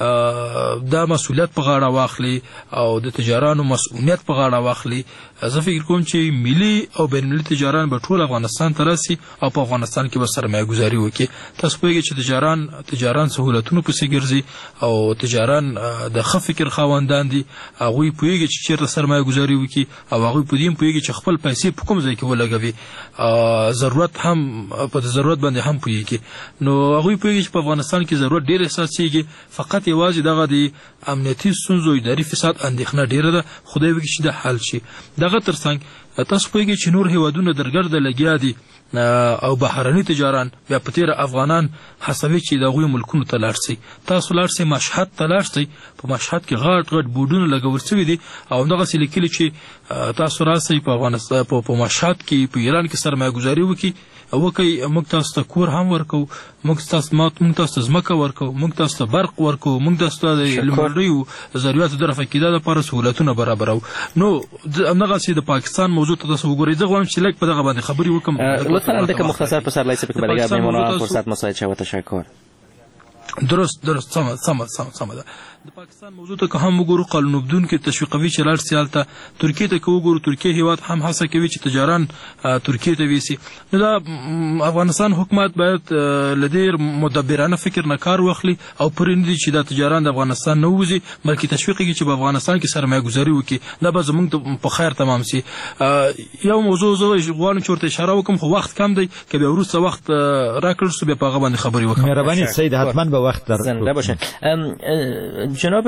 دا مسؤلیت په غاړه واخلي او د تجارانو مسؤلیت په غاړه واخلي، زه فکر کوم چې ملي او بین المللي تجاران به ټول افغانستان ته راسي او په افغانستان کې به سرمایه گذاري وکړي. تاسو پوهیږئ چې تجاران تجاران سهولتونو پسې ګرځي او تجاران د ښه فکر خاوندان دي. هغوی پوهیږي چې چېرته سرمایه گذاري وکړي او هغوی په دې هم پوهیږي چې خپل پیسې په کوم ځای کې ولګوي، ضرورت هم په ضرورت باندې هم پوهیږي. نو هغوی پوهیږي چې په افغانستان کې ضرورت ډېر احساسېږي، فقط یوازې دغه د امنیتي ستونزو اداري فساد اندېښنه ډېره ده. خدای وکړي چې دا حل شي. دغه ترڅنګ تاسو پوهیږئ چې نور هیوادونه درګرده لګیا دي او بهرني تجاران بیا په تیره افغانان هڅوي چې د هغوی ملکونو ته لاړ شي. تاسو لاړ شئ مشهد ته لاړ شئ، په مشهد کې غټ غټ بورډونه لګول شوي دي او همدغسې لیکلي چې تاسو راسئ په افغانستان په مشهد کې په ایران کې سرمایه گذاري وکړي وکړئ، موږ تاسو ته کور هم ورکوو، موږ تاسو موږ تاسو ته ځمکه ورکوو، موږ تاسو ته برق ورکوو، موږ تاسو ته د لومړنیو ضرورتو د رفع کېدا لپاره سهولتونه برابروو. نو همدغسې د پاکستان موضوع ته تاسو وګورئ. زه غواړم چې لږ په دغه باندې خبرې وکړم. لطفا دکه مختصر پسر لایسه که برای میمونا فرصت مساعد شود. تشکر. درست درست سمه سمه سمه ده. د پاکستان موضوع ته که هم وګورو، قانونوبدون کې تشویقوي چې لاړ سي هلته. ترکیې ته که وګورو، ترکیې هیواد هم هڅه کوي چې تجاران ترکیې ته ویسي. نو دا افغانستان حکومت باید له ډېر مدبرانه فکر نه کار واخلي او پرېږدي چې دا تجاران د افغانستان نه ووځي، بلکې تشویق یې چې په افغانستان کې سرمایه گذاري وکړي. دا به زموږ په خیر تمام سي. یو موضوع زه غواړم چې ورته اشاره وکړم، خو وخت کم دی. که بیا وروسته وخت راکړل شو بیا په هغه باندې خبرې وکړم. مهرباني سید، حتما به وقت در زنده باشه. جناب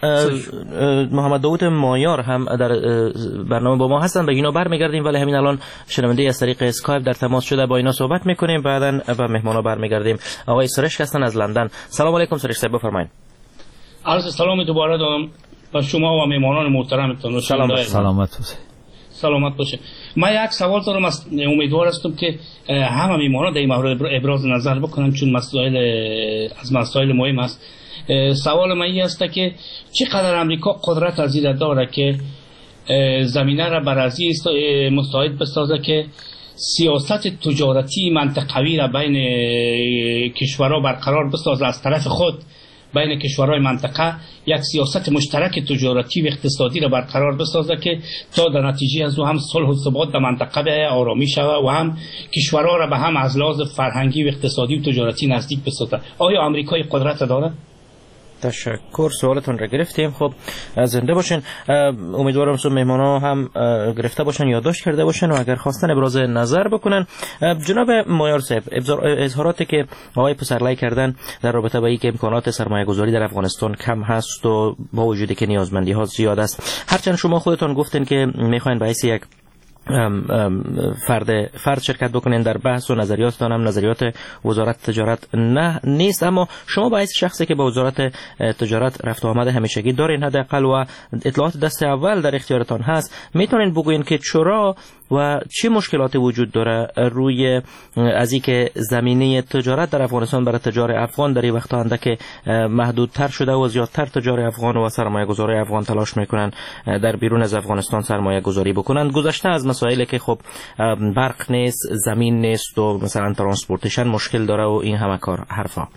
محمد داوود مایار هم در برنامه با ما هستن. به اینا برمیگردیم، ولی همین الان شنونده از طریق اسکایپ در تماس شده با اینا صحبت میکنیم، بعداً به مهمانا برمیگردیم. آقای سرشک هستن از لندن. سلام علیکم سرشک صاحب، بفرمایید. عرض سلام دوباره دارم به شما و مهمانان محترمتون. سلام سلامت باشید. سلامت باشه. من یک سوال دارم، از امیدوار هستم که همه میمانان در این مورد ابراز نظر بکنن، چون مسائل از مسائل مهم است. سوال من این است که چقدر امریکا قدرت از این داره که زمینه را برازی مساعد بسازه که سیاست تجارتی منطقوی را بین کشورها برقرار بسازه، از طرف خود بین کشورهای منطقه یک سیاست مشترک تجارتی و اقتصادی را برقرار بسازه که تا در نتیجه از او هم صلح و ثبات در منطقه به آرامی شود و هم کشورها را به هم از لحاظ فرهنگی و اقتصادی و تجارتی نزدیک بسازه. آیا آمریکا قدرت داره؟ تشکر، سوالتون را گرفتیم. خب زنده باشین. امیدوارم سو مهمانا هم گرفته باشن، یادداشت کرده باشن و اگر خواستن ابراز نظر بکنن. جناب مایار صاحب، اظهاراتی که آقای پسرلی کردن در رابطه با اینکه امکانات سرمایه گذاری در افغانستان کم هست و با وجودی که نیازمندی ها زیاد است، هرچند شما خودتان گفتین که میخواین باعث یک ام ام فرد فرد شرکت بکنین در بحث و نظریاتتان هم نظریات وزارت تجارت نه نیست، اما شما باعث شخصی که با وزارت تجارت رفت و آمد همیشگی دارین حداقل و اطلاعات دست اول در اختیارتان هست، میتونین بگوین که چرا و چه مشکلاتی وجود داره روی از اینکه زمینه تجارت در افغانستان برای تجار افغان در این وقت آنده که محدودتر شده و زیادتر تجار افغان و سرمایه گذاری افغان تلاش میکنن در بیرون از افغانستان سرمایه گذاری بکنن، گذشته از مسائلی که خب برق نیست، زمین نیست و مثلا ترانسپورتیشن مشکل داره و این همه کار حرفا.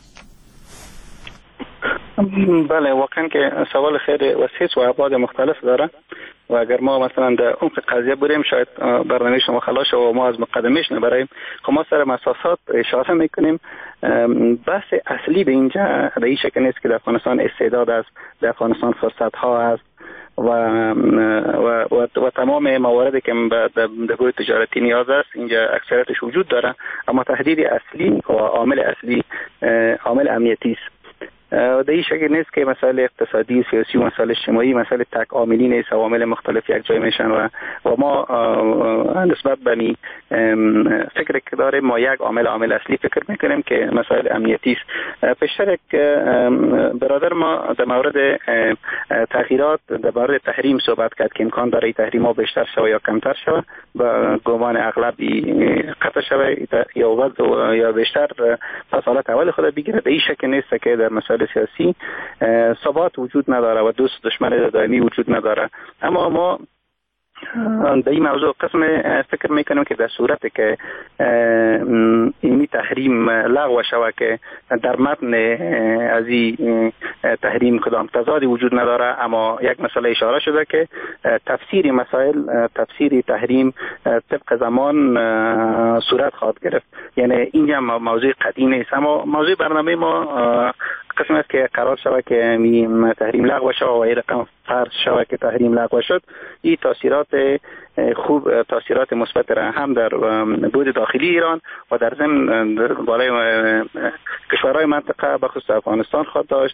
بله، واقعا که سوال خیلی وسیع و ابعاد مختلف داره و اگر ما مثلا در عمق قضیه بریم شاید برنامه شما خلاص و ما از مقدمش نبریم. خب ما سر مساسات اشاره میکنیم. بحث اصلی به اینجا به این شکل نیست که در افغانستان استعداد است، در افغانستان فرصت ها است و و و, و تمام مواردی که در گروه تجارتی نیاز است اینجا اکثریتش وجود داره، اما تهدید اصلی و عامل اصلی عامل امنیتی است. در این شکل نیست که مسائل اقتصادی، سیاسی و مسائل اجتماعی مسائل تک عاملی نیست، عوامل مختلف یک جای میشن و و ما نسبت به این فکر که داریم ما یک عامل عامل اصلی فکر میکنیم که مسائل امنیتی است. پیشتر یک برادر ما در مورد تغییرات در مورد تحریم صحبت کرد که امکان داره تحریم ها بیشتر شوه یا کمتر شوه، با گمان اغلب قطع شوه یا وضع یا بیشتر پس حالت اول خود بگیره. به این شکل نیست که در مسائل سیاسی ثبات وجود نداره و دوست دشمن دائمی وجود نداره، اما ما در این موضوع قسم فکر میکنم که در صورتی که اینی تحریم لغو شود که در متن از این تحریم کدام تضادی وجود نداره، اما یک مسئله اشاره شده که تفسیر مسائل تفسیر تحریم طبق زمان صورت خواهد گرفت. یعنی اینجا موضوع قطعی نیست، اما موضوع برنامه ما قسم است که قرار شود که تحریم لغو شود و این رقم فرض شود که تحریم لغو شد. این تاثیرات خوب تاثیرات مثبت را هم در بود داخلی ایران و در ضمن بالای کشورهای منطقه بخصوص افغانستان خواهد داشت.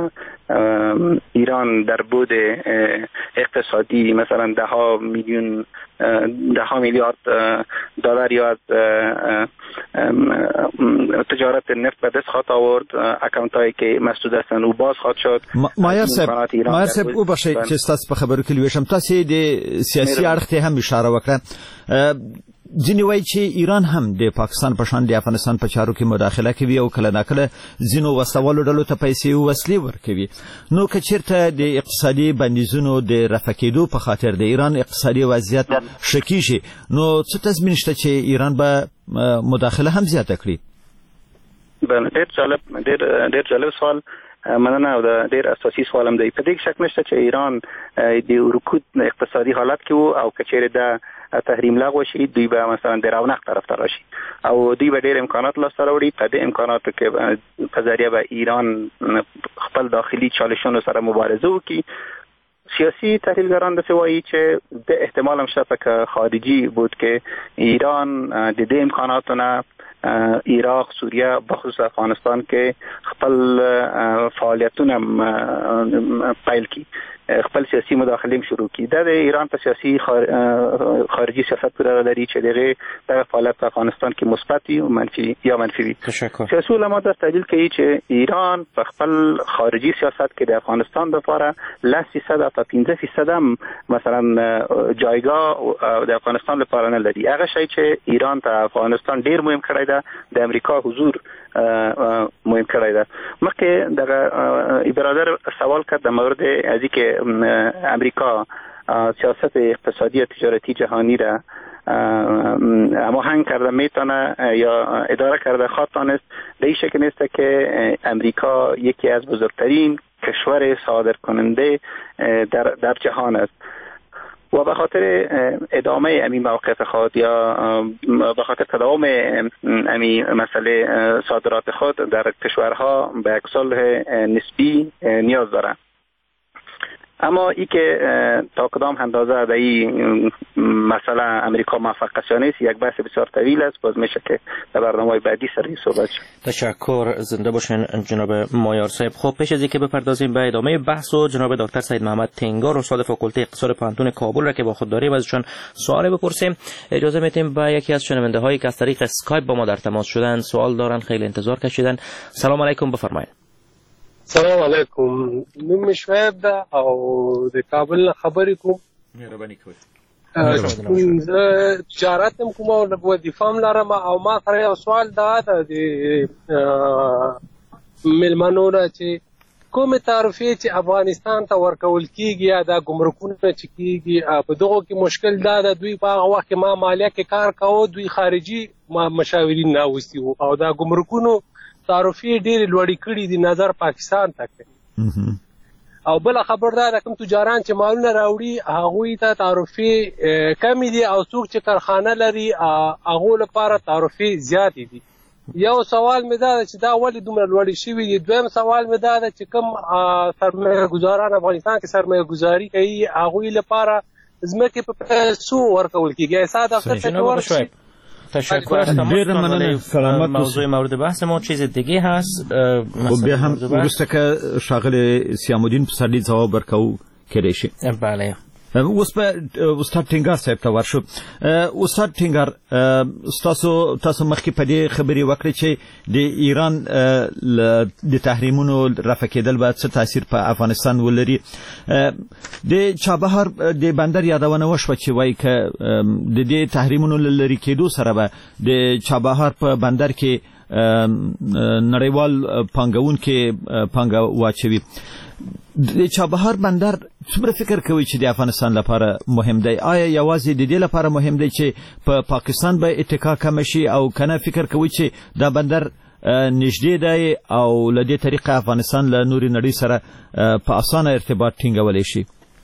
ایران در بود اقتصادی مثلا ده ها میلیون ده ها میلیارد دلار یا از تجارت نفت به دست خواهد آورد، اکانت هایی که مسدود هستند او باز خواهد شد. مایار صاحب مایار صاحب او باشه چې تاسو په خبرو کې لوي شم تاسو د سیاسي اړخ ته هم اشاره وکړه. ځینې وایي چې ایران هم د پاکستان په شان د افغانستان په چارو کې مداخله کوي او کله ناکله ځینو وسلوالو ډلو ته پیسې او وسلې ورکوي. نو که چېرته د اقتصادي بندیزونو د رفع کېدو په خاطر د ایران اقتصادي وضعیت ښه کېږي نو څه تضمین شته چې ایران به مداخله هم زیاته کړي؟ بله، ډېر جالب ډېر ډېر جالب سوال مننه او د ډېر اساسي سوال هم دی. په دې شک نشته چې ایران د رکود اقتصادي حالت کې وو او که چېرې د تحریم لغو شي دوی به مثلا د رونق طرف ته راشي او دوی به ډېر امکانات لاسته راوړي. په دې امکاناتو کې په ذریعه به ایران خپل داخلي چالشونو سره مبارزه وکړي. سیاسی تحلیلگران دسته وایي چې د احتمال هم شته که خارجي بود که ایران د دې امکاناتونه عراق، سوریه بخصوص افغانستان کې خپل فعالیتونه پیل کی، خپل سیاسي مداخله شروع کی. د ایران په سیاسي خارجي سیاست پورې لري چې دغه د فعالیت په افغانستان کې مثبت او منفي یا منفي وي. سیاسي علما د تحلیل کوي چې ایران په خپل خارجي سیاست کې د افغانستان لپاره لس فیصد تا پنځه فیصد هم مثلا جایگاه د افغانستان لپاره نه لري. هغه شی چې ایران ته افغانستان ډیر مهم کړی ده د امریکا حضور مهم کړی ده. مخکې دغه برادر سوال کرد در مورد از اینکه امریکا سیاست اقتصادی و تجارتی جهانی را هماهنگ کرده میتونه یا اداره کرده خواهد دانست. به این شکل نیست که امریکا یکی از بزرگترین کشور صادر کننده در در جهان است. و به خاطر ادامه امی موقف خود یا به خاطر تداوم امی مسئله صادرات خود در کشورها به یک صلح نسبی نیاز دارند. اما ای که تا کدام اندازه در این مسئله امریکا موفق نیست یک بحث بسیار طویل است. باز میشه که در برنامه‌های بعدی سر این صحبت شد. تشکر، زنده باشین جناب مایار صاحب. خب پیش از اینکه بپردازیم به ادامه بحث و جناب دکتر سید محمد تنگار استاد فاکولته اقتصاد پانتون کابل را که با خود داریم ازشون سوال بپرسیم، اجازه میدیم با یکی از شنونده هایی که از طریق اسکایپ با ما در تماس شدن سوال دارن، خیلی انتظار کشیدن. سلام علیکم، بفرمایید. سلام علیکم، نوم شعیب ده او د کابل خبرې کوم. مهرباني کوئ. زه تجارت هم کوم او وظیفه هم لرم او ما سره یو سوال دا ده د میلمنو نه چې کومې تعرفې چې افغانستان ته ورکول کېږي یا دا ګمرکونه چې کېږي په دغو کې مشکل دا ده دوی په هغه وخت کې ما مالیه کې کار کوو، دوی خارجي مشاورین راوستي وو او دا ګمرکونو تعرفې ډېرې لوړې کړي دي نظر پاکستان ته کوي. او بله خبر دا ده کوم تجاران چې مالونه راوړي هغوی ته تعرفې کمې دي او څوک چې کارخانه لري هغو لپاره تعرفې زیاتې دي. یو سوال مې دا ده چې دا ولې دومره لوړې شوي دي. دویم سوال مې دا ده چې کوم سرمایه ګزاران افغانستان کې سرمایه ګزاري کوي هغوی لپاره ځمکې په پیسو ورکول کېږي. ایسا دفتر ته ورشي. تشکر از تماس. سلامت. موضوع مورد بحث ما چیز دیگه هست. خب بیا هم وروسته که شاغل سیامالدین پسرلی ځواب ورکوو کېدای شي. بله. اوس په استاد ټینګار صاحب ته ورشو. استاد ټینګار، تاسو تاسو مخکې په دې خبرې وکړې چې د ایران د تحریمونو رفع کېدل باید څه تاثیر په افغانستان ولري. د چابهار د بندر یادونه وشوه چې وایي که د دې تحریمونو له لرې کېدو سره به د چابهار په بندر کې نړیوال پانګونکي پانګه واچوي. د چابهار بندر څومره فکر کوي چې د افغانستان لپاره مهم دی؟ آیا یوازې د دې لپاره مهم دی چې په پا پاکستان به اتکا کم شي او کنه فکر کوي چې دا بندر نږدې دی او له دې طریقه افغانستان له نورې نړۍ سره په اسانه ارتباط ټینګولی شي؟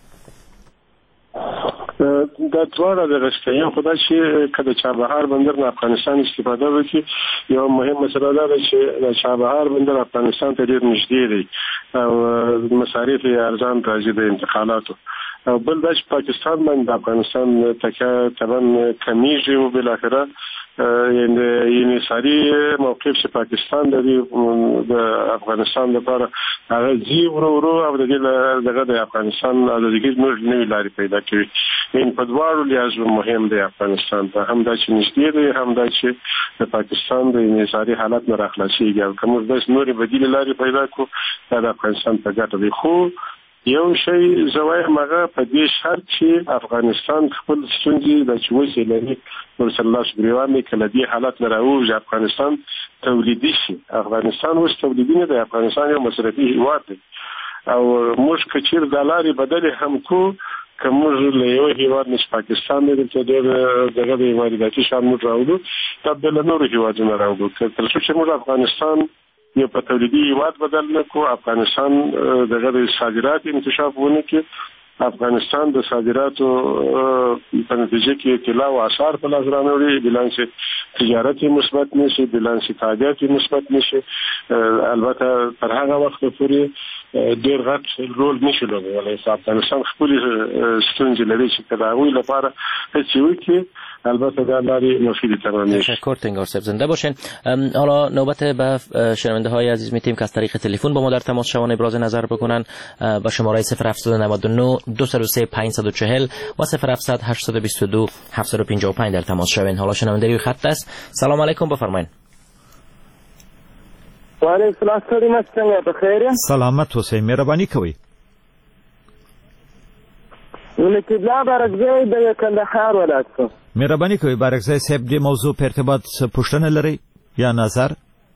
دا دواړه د رښتیا خدای چې کله چابهار بندر د افغانستان استفاده وکړي، یو مهم مسله ده چې د چابهار بندر افغانستان ته ډیر نږدې دی او مصارف یې ارزان راځي د انتقالاتو. او بل دا چې پاکستان باندې د افغانستان تکه تبن کمیږي او بالاخره یعنی ساری موقف چې پاکستان د افغانستان لپاره هغه زی ورو ورو او دغه د افغانستان د دغه نوې لارې پیدا کوي. این په دواړو لحاظو مهم دی افغانستان ته، هم دا چې نږدې دی، هم دا چې د پاکستان د انحصاري حالت نه راخلاصېږي. او که موږ داسې نورې بدیلې لارې پیدا کړو دا د افغانستان په ګټه دی. خو یو شی زه وایم هغه په دې شرط چې افغانستان خپل ستونزې د چې وسې لري ورسره لاس ګرېوان یې که له دې حالت نه راووځي افغانستان تولیدي شي. افغانستان اوس تولیدي نه دی، افغانستان یو مصرفي هېواد دی او موږ که چېرې دا لارې بدلې هم کړو که موږ له یو هېواد نه چې پاکستان دی دلته ډېر دغه د وارداتي شیان موږ راوړو دا بیا له نورو هېوادونو راوړو. تر څو چې موږ افغانستان یو په تولیدي هېواد بدل نه کړو، افغانستان دغه د صادرات انکشاف ونه کړي، افغانستان د صادراتو په نتیجه کې طلا او اسعار په لاس رانوړي، بیلانس تجارت یې مثبت نشي، بیلانس تادیات یې مثبت نشي، البته تر هغه وخت پورې ډېر غټ رول نشي لوبولی. افغانستان خپل ستونزې لري چې که د هغوی لپاره هڅې وکړي البته در لاری مفیدی تمامی. تشکر تنگار صاحب، زنده باشین. حالا نوبت به شنونده های عزیز میتیم که از طریق تلفن با ما در تماس شوند ابراز نظر بکنن با شماره صفر هفت نه نه دو صفر سه پنج صفر چهار و صفر هفت هشت دو دو هفت پنج پنج در تماس شوند. حالا شنونده روی خط است. سلام علیکم، بفرمایید. و علیکم السلام، څنګه په خیر؟ سلامت اوسئ، مهرباني کوئ. ولکه لا برګزی د کندهار ولایت څخه. مهرباني کوئ بارکزی صاحب، د موضوع په ارتباط پوښتنه لرئ یا نظر؟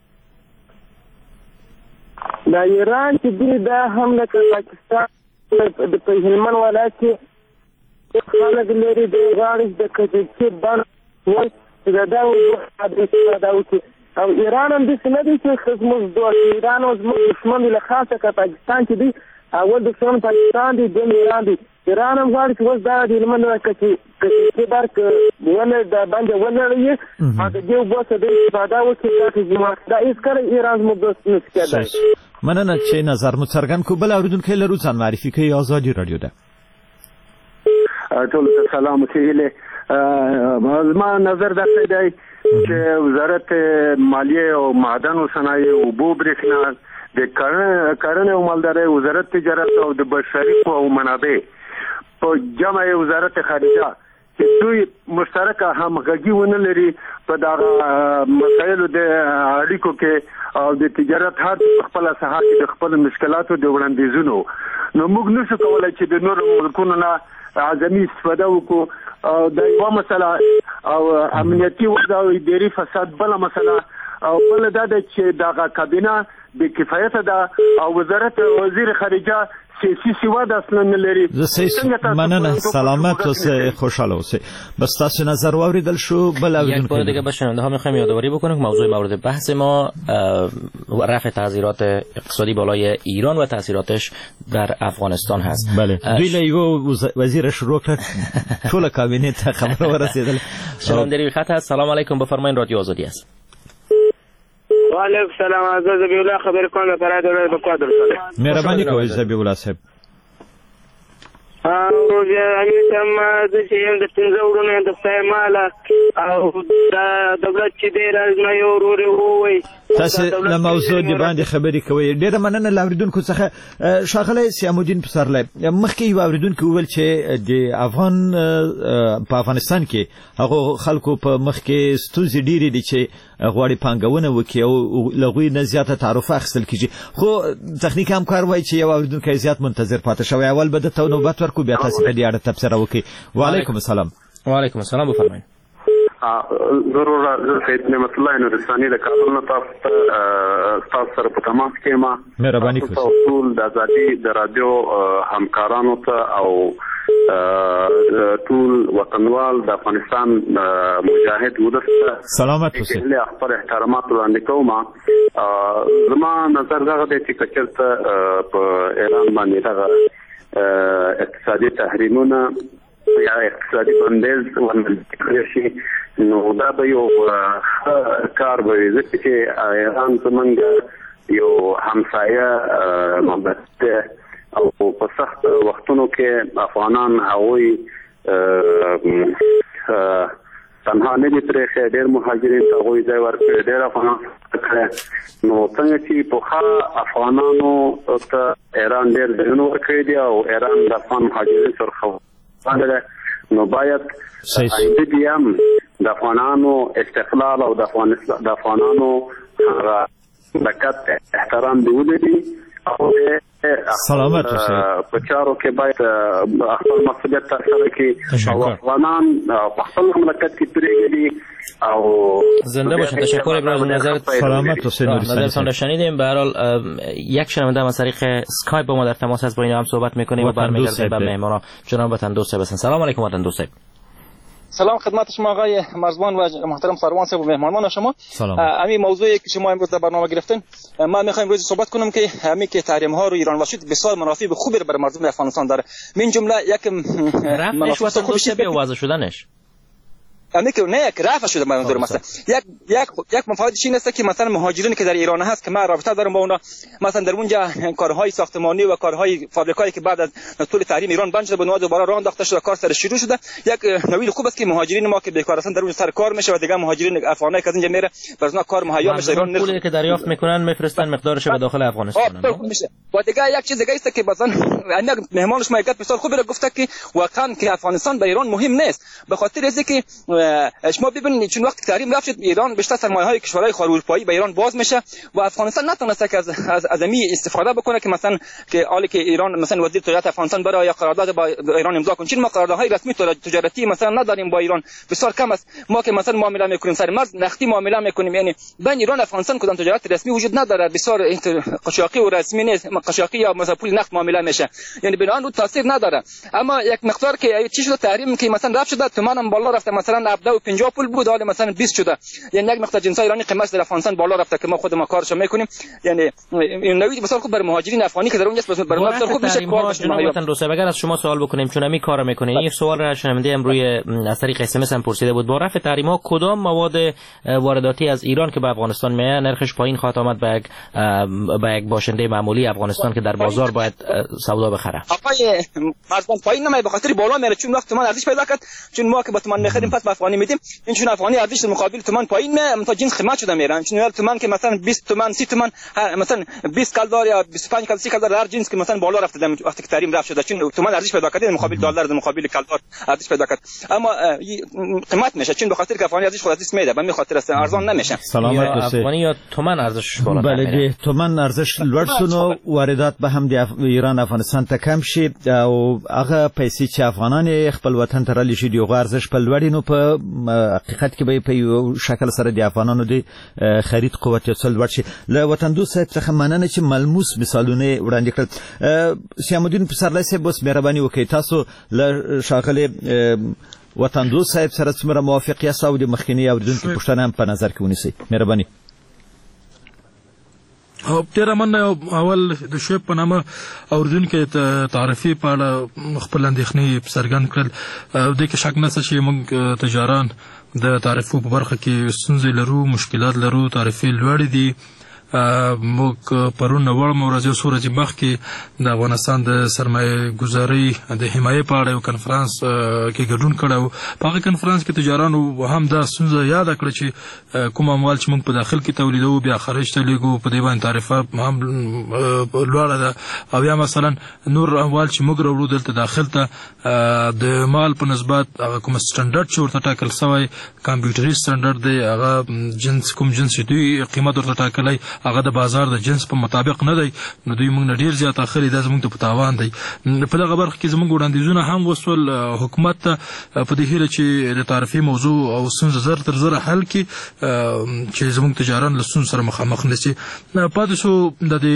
د ایران چې دوی دا حمله کوي پاکستان د په هلمند ولایت کې خلک لري د غاړې د کجکي بند وایي چې دا دا وکړي او ایران هم داسې نه دی چې زموږ دوست ایران او زموږ دښمن دی، له خاصه که پاکستان چې دی اول دښمن پاکستان دی دویم ایران دی. ایران هم غواړي چې اوس دا د هلمند کچې برق ونه د باندې ولړوي او د دې اوبو څخه د استفاده وکړي دا تجربه دا هېڅکله ایران زموږ دوست نشي کېدای. مننه چې نظر مو څرګند کړو. بل اورېدونکی لرو، ځان معرفي کوي. ازادي راډیو ده. ټولو ته سلام وکړئ. زما نظر داسې دی چې وزارت مالیې او معدن او صنایع اوبو برېښنا د کرنې او مالدارۍ وزارت تجارت او د بشري قوو منابع په جمع وزارت خارجه چې دوی مشترکه همغږي ونه لري په دغه مسایلو د اړیکو کې او د تجارت هر خپل ساحه کې د خپل مشکلاتو د وړاندیزونو نو موږ نشو کولای چې د نورو ملکونو نه اعظمي استفاده وکړو. د یوه مسله او امنیتي وضع او اداري فساد بله مسله او بل دا ده چې دغه کابینه بې کفایته ده او وزارت وزیر خارجه سیاسي سواد اصلا نه لري. مننه، سلامت اوسئ، خوشحال اوسئ. بس تاسو نظر واوریدل شو. بل یک بار دیگه به شنونده ها میخوایم یادآوری بکنیم که موضوع مورد بحث ما رفع تاثیرات اقتصادی بالای ایران و تاثیراتش در افغانستان هست. بله. دوی له یو وزیر شروع کرد ټول کابینه ته خبر ورسیدل. شنونده خط هست. سلام علیکم، بفرمایید، رادیو آزادی است. و علیکم سلام. آزاد زبی الله خبر کنم در پرای دولت بکوادر ساله. مهربانی کوئ زبی الله صاحب. او امیتم د چې د پنځه وړونو د استعمال او د دولت چې ډیر ازمه یو ورور وای. تاسو له موضوع دی باندې خبرې کوي. ډیره مننه لاوریدونکو څخه. شاغله سیامالدین پسرلی مخکې یو اوریدونکو ویل چې د افغان په افغانستان کې هغه خلکو په مخ کې ستونزې ډیرې دي چې غواړي پانګونه وکړي او لغوی نه زیاته تعرفه اخیستل کیږي. خو تخنیک هم کار وایي چې یو اوریدونکو زیات منتظر پاتې شوی. اول به د تو نوبت ورکو بیا تاسو په دې اړه تبصره وکړئ. وعلیکم السلام. وعلیکم السلام، بفرمایئ. ضرور سید نعمت الله نورستاني د کابل نه تاسو سره په تماس کې ما مهرباني کوئ. ټول د ازادي د رادیو همکارانو ته او ټول وطنوال د افغانستان مجاهد ولسته سلامت اوسئ. له خپل احترامات وړاندې کوم. زما نظر دا دی چې کچرته په ایران باندې دا اقتصادي تحریمونه یا اقتصادي بندیز ورنکړل شي نو دا به یو کار به وي ځکه چې ایران زموږ یو همسایه مملکت دی او په سخت وختونو کې افغانان هغوی تنها نه دي پرېښی، ډېر مهاجرین ته هغوی ځای ورکړی، ډېر افغانان کړی. نو څنګه چې پخوا افغانانو ته ایران ډېر ځایونه ورکړي دي او ایران د افغان مهاجرین سره ښه دی، نو باید آینده کې هم د افغانانو استقلال او د افغانانو مملکت احترام دی ولري او سلامت اوسئ. په چارو کې باید خپل مسؤلیت ترسره کړي او افغانان په خپل مملکت کې پرېږدي او زنده باشین. تشکر ابراز نظرت. سلامت اوسئ. نظرتان را شنیدیم. به هر حال یک شنونده از طریق اسکایپ با ما در تماس هست، با این هم صحبت میکنیم و برمیگردیم به مهمانا. جناب وطن دوست صاحب هستن. سلام علیکم وطن دوست صاحب. سلام خدمت شما آقای مرزبان و محترم سروان صاحب و مهمانان شما. همین موضوعی که شما امروز در برنامه گرفتین، من میخوایم روز صحبت کنم که همین که تحریم ها رو ایران واشد بسیار منافع خوبی برای مردم افغانستان داره. من جمله یک منافع خوبی به واضح شدنش همین که نه یک رفع شده منظور مثلا یک یک یک مفادش این است که مثلا مهاجرینی که در ایران هست که من رابطه دارم با اونا، مثلا در اونجا کارهای ساختمانی و کارهای فابریکایی که بعد از طول تحریم ایران بند شده به نوع دوباره راه انداخته شده، کار سر شروع شده. یک نوید خوب است که مهاجرین ما که بیکار هستن در اونجا سر کار میشه و دیگه مهاجرین افغانایی که از اینجا میره برای اونا کار مهیا میشه. ایران پولی که دریافت میکنن میفرستن مقدارش به داخل افغانستان میشه. و دیگه یک چیز دیگه است که مثلا انا مهمانش ما یک بسیار خوبی گفته که واقعا که افغانستان به ایران مهم نیست، به خاطر اینکه شما ببینید چون وقتی تحریم رفت ایران بیشتر سرمایه‌های کشورهای خارج اروپایی به ایران باز میشه و افغانستان نتونسته که از از ازمی استفاده بکنه که مثلا که حالی که ایران مثلا وزیر تجارت افغانستان برای یا قرارداد با ایران امضا کنه، چون ما قراردادهای رسمی تجارتی مثلا نداریم با ایران، بسیار کم است. ما که مثلا معامله میکنیم سر مرز نقدی معامله میکنیم، یعنی بین ایران افغانستان کدام تجارت رسمی وجود نداره، بسیار قشاقی و رسمی نیست، قشاقی یا مثلا پول نقد معامله میشه، یعنی بنابراین رو تاثیر نداره. اما یک مقدار که چی شده تحریم که مثلا رفت شده تومانم بالا رفته، مثلا نود و پنجاه پول بود حالا مثلا بیست شده. یعنی یک مقدار جنس‌های ایرانی قیمت در افغانستان بالا رفته که ما خود ما کارشو میکنیم. یعنی این نوید بسیار خوب برای مهاجرین افغانی که در اونجا است برای ما بسیار خوب میشه کار بشه. وطن دوست اگر از شما سوال بکنیم چون همین کارو میکنین این سوال را شنونده ام روی از طریق اس ام اس هم پرسیده بود با رفع تحریم ها کدام مواد وارداتی از ایران که به افغانستان میاد نرخش پایین خواهد آمد به یک به یک باشنده معمولی افغانستان که در بازار باید سودا بخره؟ آقای مرزبان پایین نمیاد به خاطر بالا میره چون وقت تومان ارزش پیدا کرد چون ما که با تومان میخریم پس به افغانی میدیم این چون افغانی ارزش مقابل تومان پایین میاد تا جنس قیمت شده میرن چون تومان که مثلا بیست تومان سی تومان مثلا بیست کالدار یا بیست و پنج کالدار سی کالدار هر جنس که مثلا بالا رفته وقتی که تحریم رفت شده چون تومان ارزش پیدا کرده مقابل دلار در مقابل کالدار ارزش پیدا کرد اما قیمت میشه چون به خاطر که افغانی ارزش خودش میده به خاطر است ارزان نمیشه. سلامت افغانی یا تومان ارزش بالا بله تومان ارزش لوړ شو واردات به هم د ایران افغانستان ته کم شي او هغه پیسې چې افغانان خپل وطن ته رالي شي د ارزش په لوړ نو په حقیقت کې به په یو شکل سره د افغانانو د خرید قوت یې لوړ شي. له وطن دوست صاحب څخه مننه چې ملموس مثالونه وړاندې کړل. سیام الدین پسرلی صاحب بس مهرباني وکړئ تاسو له شاغله وطن دوست صاحب سره څومره موافق یاست او د مخکینی اوریدونکو پوښتنه هم په نظر کې ونیسئ. مهرباني. تیرا من اول د شعیب په نامه اوریدونکو ته تعریفي په اړه خپل اندېښنې څرګند کړل. دې کې شک نشته چې موږ تجاران د تعریفو په برخه کې ستونزې لرو مشکلات لرو تعریفي لوړې دي. موږ پرون وړم ورځ څو ورځې مخکې د افغانستان د سرمایه ګذارۍ د حمایې په اړه یو کنفرانس کې ګډون کړی. په هغه کنفرانس کې تجارانو هم دا ستونزه یاده کړه چې کوم اموال چې موږ په داخل کې تولیدوو بیا خارج ته لیږو په دې باندې تعرفه هم لوړه ده او یا مثلا نور اموال چې موږ راوړو دلته داخل ته د مال په نسبت هغه کوم سټنډرډ چې ورته ټاکل سوی کمپیوټري سټنډرډ دی هغه جنس کوم جنس دوی قیمت ورته ټاکلی هغه د بازار د جنس په مطابق نه دی نو دوی موږ نه ډیر زیات اخري دا زموږ ته په تاوان دی. په دغه برخه کې زموږ وړاندیزونه هم وسول حکومت ته په دې هیله چې د تعرفي موضوع او ستونزه زر تر زره حل کړي چې زموږ تجاران له ستونزو سره مخامخ نشي. پاتې شو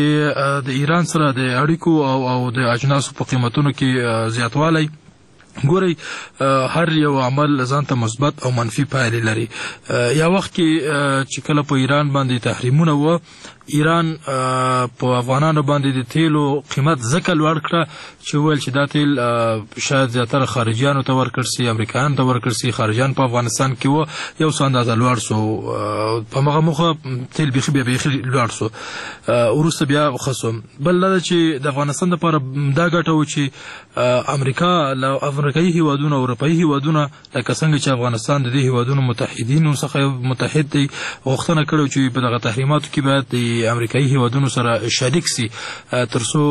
د ایران سره د اړیکو او او د اجناسو په قیمتونو کې زیاتوالی ګورئ هر یو عمل ځان ته مثبت او منفي پایلې لري. یا وخت کې چې کله په ایران باندې تحریمونه و ایران په افغانانو باندې د تیلو قیمت ځکه لوړ کړه چې ویل چې دا تیل شاید زیاتره خارجیانو ته ورکړ سي امریکایانو ته ورکړ سي خارجیان په افغانستان کې و یو څه اندازه لوړ سو په هغه موخه تیل بیخي بیا بیخي لوړ سو وروسته بیا خصو بل دا چې د افغانستان لپاره دا ګټه و چې امریکا له افریقایي هیوادونو او اروپایي هیوادونو لکه څنګه چې افغانستان د دې هیوادونو متحدینو څخه متحد دی غوښتنه کړې چې په دغه تحریماتو کې باید د امریکایي هیوادونو سره شریک سي ترڅو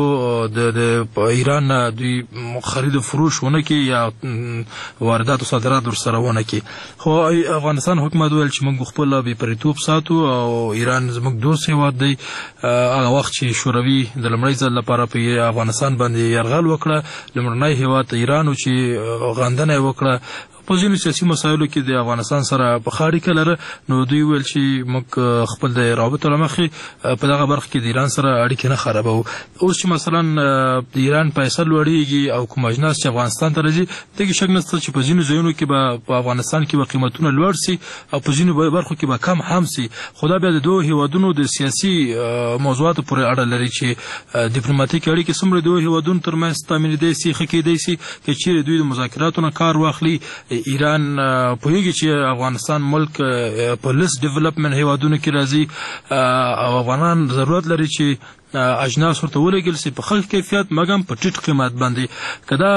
د ایران نه دوی خرید و فروش ونه کې یا واردات او صادرات ورسره ونه کې. خو افغانستان حکومت ویل چې موږ خپل بې پرېتوب ساتو او ایران زموږ دوست هیواد دی. هغه وخت چې شوروي د لومړي ځل لپاره په افغانستان باندې یرغل وکړه لومړنی هیواد ایران چې غندنه وکړه په ځینو سیاسي مسایلو کې د افغانستان سره په اړیکه لري نو دوی ویل چې موږ خپل د رابطو لمخې په دغه برخه کې د ایران سره اړیکې نه خرابوو. اوس چې مثلا د ایران پیسې لوړېږي او کوم اجناس چې افغانستان ته راځي دغه شک نشته چې په ځینو ځایونو کې به په افغانستان کې به قیمتونه لوړ سي او په ځینو برخو کې به کم هم سي. خدا بیا د دوه هیوادونو د سیاسي موضوعاتو پورې اړه لري چې ډیپلوماټیک اړیکې څومره دوه هیوادونو ترمنځ تامین دي سي ښه کېدی سي چې چیرې دوی د مذاکراتو نه کار واخلي. ایران پوهیږي چې افغانستان ملک په لیس ډیولپمنٹ هیوادونو کې راځي او افغانان ضرورت لري چې اجناس ورته ولګل سي په ښه کیفیت مګم په ټیټ قیمت باندې کدا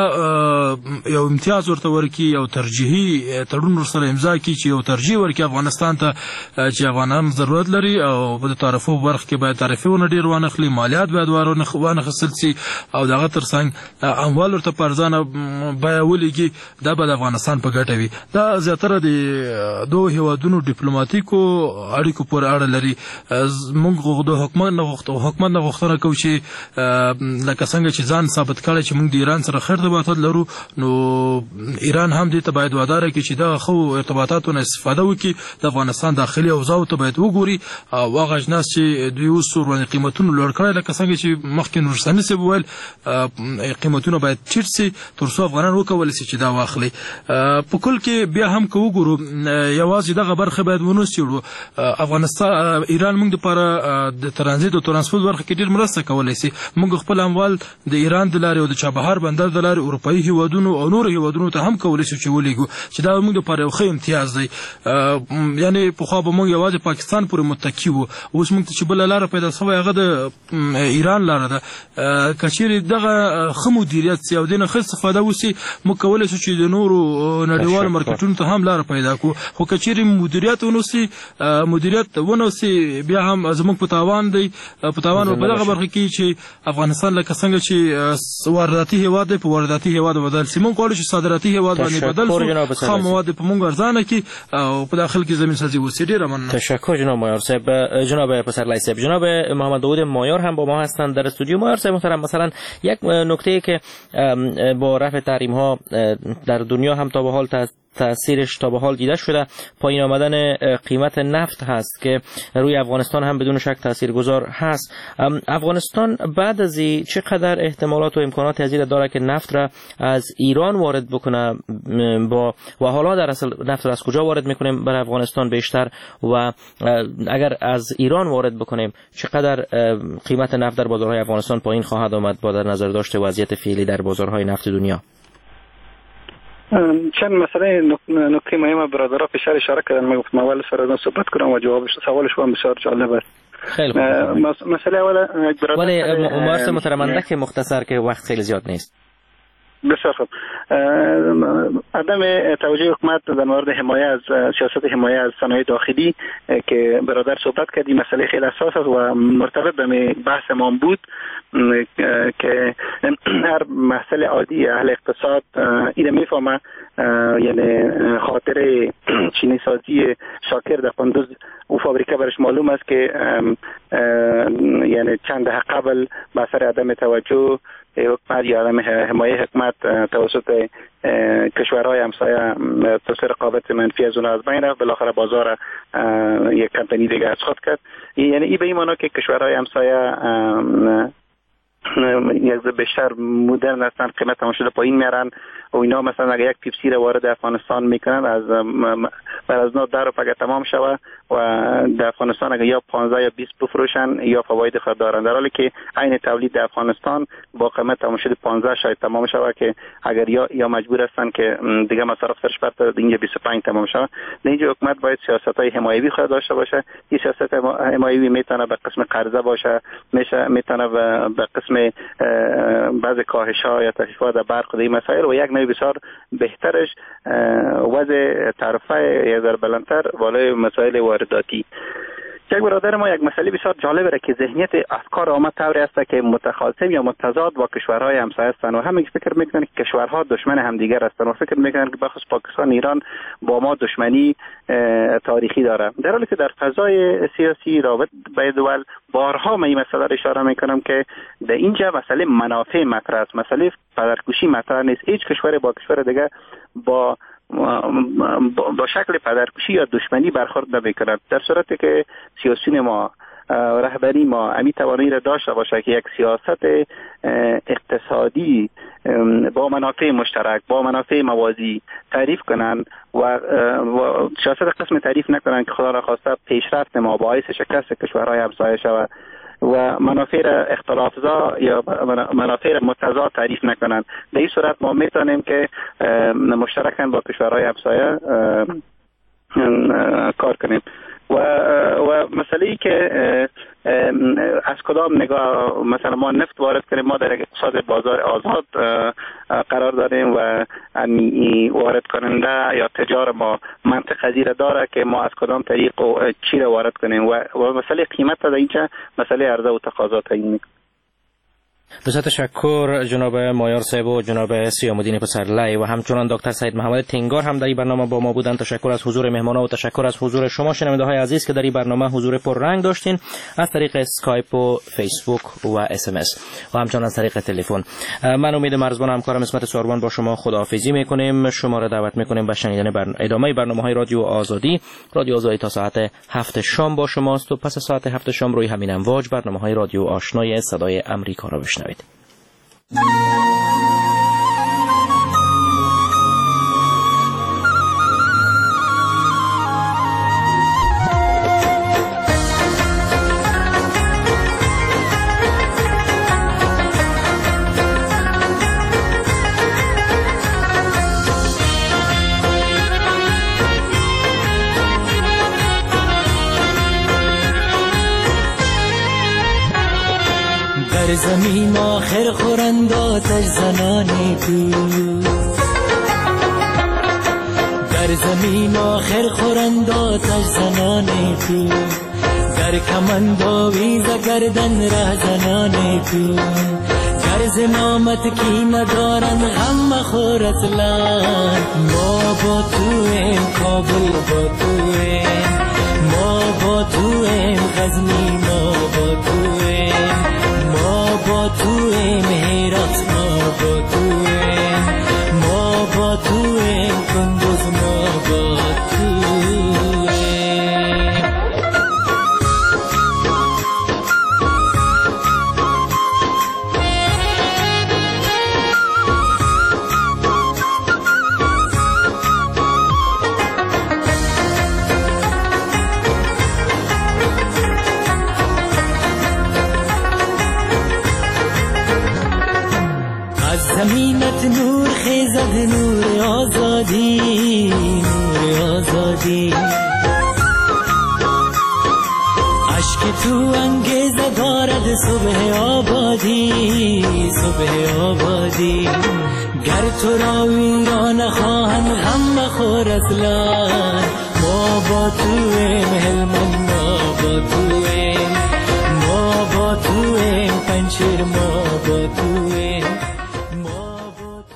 یو امتیاز ورته ورکی یو ترجیحي تړون سره امضا کی چې یو ترجیح ورکی افغانستان ته چې افغانان ضرورت لري او په تعرفو برخه کې باید تعرفونه ډیر وانه خلی مالیات باید وارونه خوانه خصل سي او دغه ترڅنګ اموال ورته پرځانه بیا ولګي دا به افغانستان په ګټه وي. دا زیاتره د دوه هیوادونو ډیپلوماټیکو اړیکو پر اړه لري. موږ غوښتو حکومت نه حکومت غوښتنه کوو چې لکه څنګه چې ځان ثابت کړی چې موږ د ایران سره ښه ارتباطات لرو، نو ایران هم دې ته باید واداره کړي چې دغه ښو ارتباطاتو نه استفاده وکړي، د افغانستان داخلي اوضاعو ته باید وګوري او هغه اجناس چې دوی اوس ورباندې قیمتونه لوړ کړی لکه څنګه چې مخکې نورستاني صاحب وویل قیمتونه باید ټیټ سي تر څو افغانان وکولی سي چې دا واخلي. په کل کې بیا هم که وګورو یوازې دغه برخه باید ونه څېړو. افغانستان ایران موږ دپاره د ترانزیت او ترانسپورت برخه کې ډېر مرسته کولی سي. موږ خپل اموال د ایران د لارې او د چابهار بندر د لارې اروپایي هیوادونو او نورو هیوادونو ته هم کولی سو چې ولیږو، چې دا موږ دپاره یو ښه امتیاز دی. یعنې پخوا به موږ یوازې پاکستان پورې متکي وو، اوس موږ ته چې بله لاره پیدا شوې هغه د ایران لاره ده. که چیرې دغه ښه مدیریت سي او دې نه ښه استفاده وسي، موږ کولی سو چې د نورو نړیوالو مارکیټونو ته هم لاره پیدا کړو. خو که چیرې مدیریت ونه سي مدیریت ونه سي بیا هم زموږ په تاوان دی. په تاوان په دغه برخه کې چې افغانستان لکه څنګه چې وارداتي هیواد دی په وارداتي هیواد بدل سي، موږ غواړو چې صادراتي هیواد باندې بدل سو، خام مواد په موږ ارزانه کړي او په داخل کې زمین سازي وسي. ډېره مننه. تشکر جناب مایار صاحب. جناب پسرلی صاحب، جناب محمد داود مایار هم با ما هستند در استودیو. مایار صاحب محترم، مثلا یک نکته که با رفع تحریم ها در دنیا هم تا به حال تأثیرش تا به حال دیده شده، پایین آمدن قیمت نفت هست که روی افغانستان هم بدون شک تاثیرگذار هست. افغانستان بعد از این چقدر احتمالات و امکانات از این داره که نفت را از ایران وارد بکنه با و حالا در اصل نفت را از کجا وارد میکنیم برای افغانستان بیشتر، و اگر از ایران وارد بکنیم چقدر قیمت نفت در بازارهای افغانستان پایین خواهد آمد با در نظر داشته وضعیت فعلی در بازارهای نفت دنیا؟ چند مسئله نکته مهم برادرها فشار اشاره کردن، من گفتم اول سر صحبت کنم و جوابش سوالش هم بسیار جالب است. خیلی خوب. مسئله اول ولی ممارس محترمانده که مختصر که وقت خیلی زیاد نیست. بسیار خوب. عدم توجه حکومت در مورد حمایه از سیاست حمایه از صنایع داخلی که برادر صحبت کردی مسئله خیلی حساس است و مرتبط به بحث ما بود که هر مسئله عادی اهل اقتصاد اینو میفهمه، یعنی خاطر چینی سازی شاکر در قندوز او فابریکه برش معلوم است که یعنی چند دهه قبل به اثر عدم توجه حکومت یا عدم حمایه حکومت توسط کشورهای همسایه توسط رقابت منفی از اون از بین رفت، بالاخره بازار یک کمپانی دیگه از خود کرد. یعنی این به این معنی که کشورهای همسایه یک بیشتر مدرن هستن، قیمت هم شده پایین میارن و اینا مثلا اگر یک پیپسی رو وارد افغانستان میکنن از بعد از نو در پگه تمام شوه و در افغانستان اگر یا پانزده یا بیست بفروشن یا فواید خود دارن، در حالی که عین تولید در افغانستان با قیمت تمام شده پانزده شاید تمام شوه که اگر یا یا مجبور هستن که دیگه مصرف سرش برتر اینجا بیست و پنج تمام شوه. اینجا حکومت باید سیاست‌های حمایوی خود داشته باشه. این سیاست حمایوی میتونه به قسم قرضه باشه، میشه میتونه به قسم بعض کاهش‌ها یا تخفیفات در برق و این مسائل، و یک نوع بسیار بهترش وضع تعرفه یا در بلندتر بالای مسائل وارداتی. یک برادر ما یک مسئله بسیار جالب را که ذهنیت افکار آمد طوری است که متخاصم یا متضاد با کشورهای همسایه هستند و همه فکر میکنن که کشورها دشمن همدیگر هستند و فکر میکنن که بخصوص پاکستان ایران با ما دشمنی تاریخی داره، در حالی که در فضای سیاسی رابط بین دول بارها من این مسئله را اشاره میکنم که در اینجا مسئله منافع مطرح است، مسئله پدرکشی مطرح نیست. هیچ کشور با کشور دیگه با با شکل پدرکشی یا دشمنی برخورد نمی‌کند، در صورتی که سیاسیون ما رهبری ما امی توانایی را داشته باشه که یک سیاست اقتصادی با منافع مشترک با منافع موازی تعریف کنن و سیاست قسم تعریف نکنن که خدا را خواسته پیشرفت ما باعث شکست کشورهای همسایه شود و منافع اختلافزا یا منافع متضاد تعریف نکنند. در این صورت ما میتونیم که مشترکاً با کشورهای همسایه کار کنیم و و مسئله ای که از کدام نگاه مثلا ما نفت وارد کنیم، ما در اقتصاد بازار آزاد قرار داریم و وارد کننده یا تجار ما منطق پذیر داره که ما از کدام طریق و چی را وارد کنیم و, و مسئله قیمت در اینجا مسئله عرضه و تقاضا تعیین میکنه. بسیار تشکر جناب مایار صاحب و جناب سیام‌الدین پسرلی و همچنان دکتر سید محمد تنگار هم در این برنامه با ما بودند. تشکر از حضور مهمانان و تشکر از حضور شما شنونده های عزیز که در این برنامه حضور پررنگ داشتین از طریق اسکایپ و فیسبوک و اس ام اس و همچنان از طریق تلفن. من امید مرزبان همکارم اسمت ساروان با شما خداحافظی میکنیم. شما را دعوت میکنیم به شنیدن برن... ادامه برنامه‌های رادیو آزادی. رادیو آزادی تا ساعت هفت شام با شماست و پس ساعت هفت شام روی همین امواج برنامه‌های رادیو آشنای صدای آمریکا را بشنوید. در زمین آخر خورند آتش زنانی تو، در زمین آخر خورند آتش زنانی تو، در کمند آویز گردن ره زنانی تو، گر ز نامت کی ندارن غم مخور اصلا. ما با تویم کابل با تویم، ما با تویم غزنی ما با تویم، ما با تویم هرات ما با تویم، ما با تویم کندوز ما با تویم. زمینت نور خیزد نور آزادی، نور آزادی، عشق تو انگیزه دارد صبح آبادی، صبح آبادی. گر تو را ویران خواهند غم مخور اصلا. ما با تویم هلمند ما با تویم، ما با تویم پنچیر ما با تویم.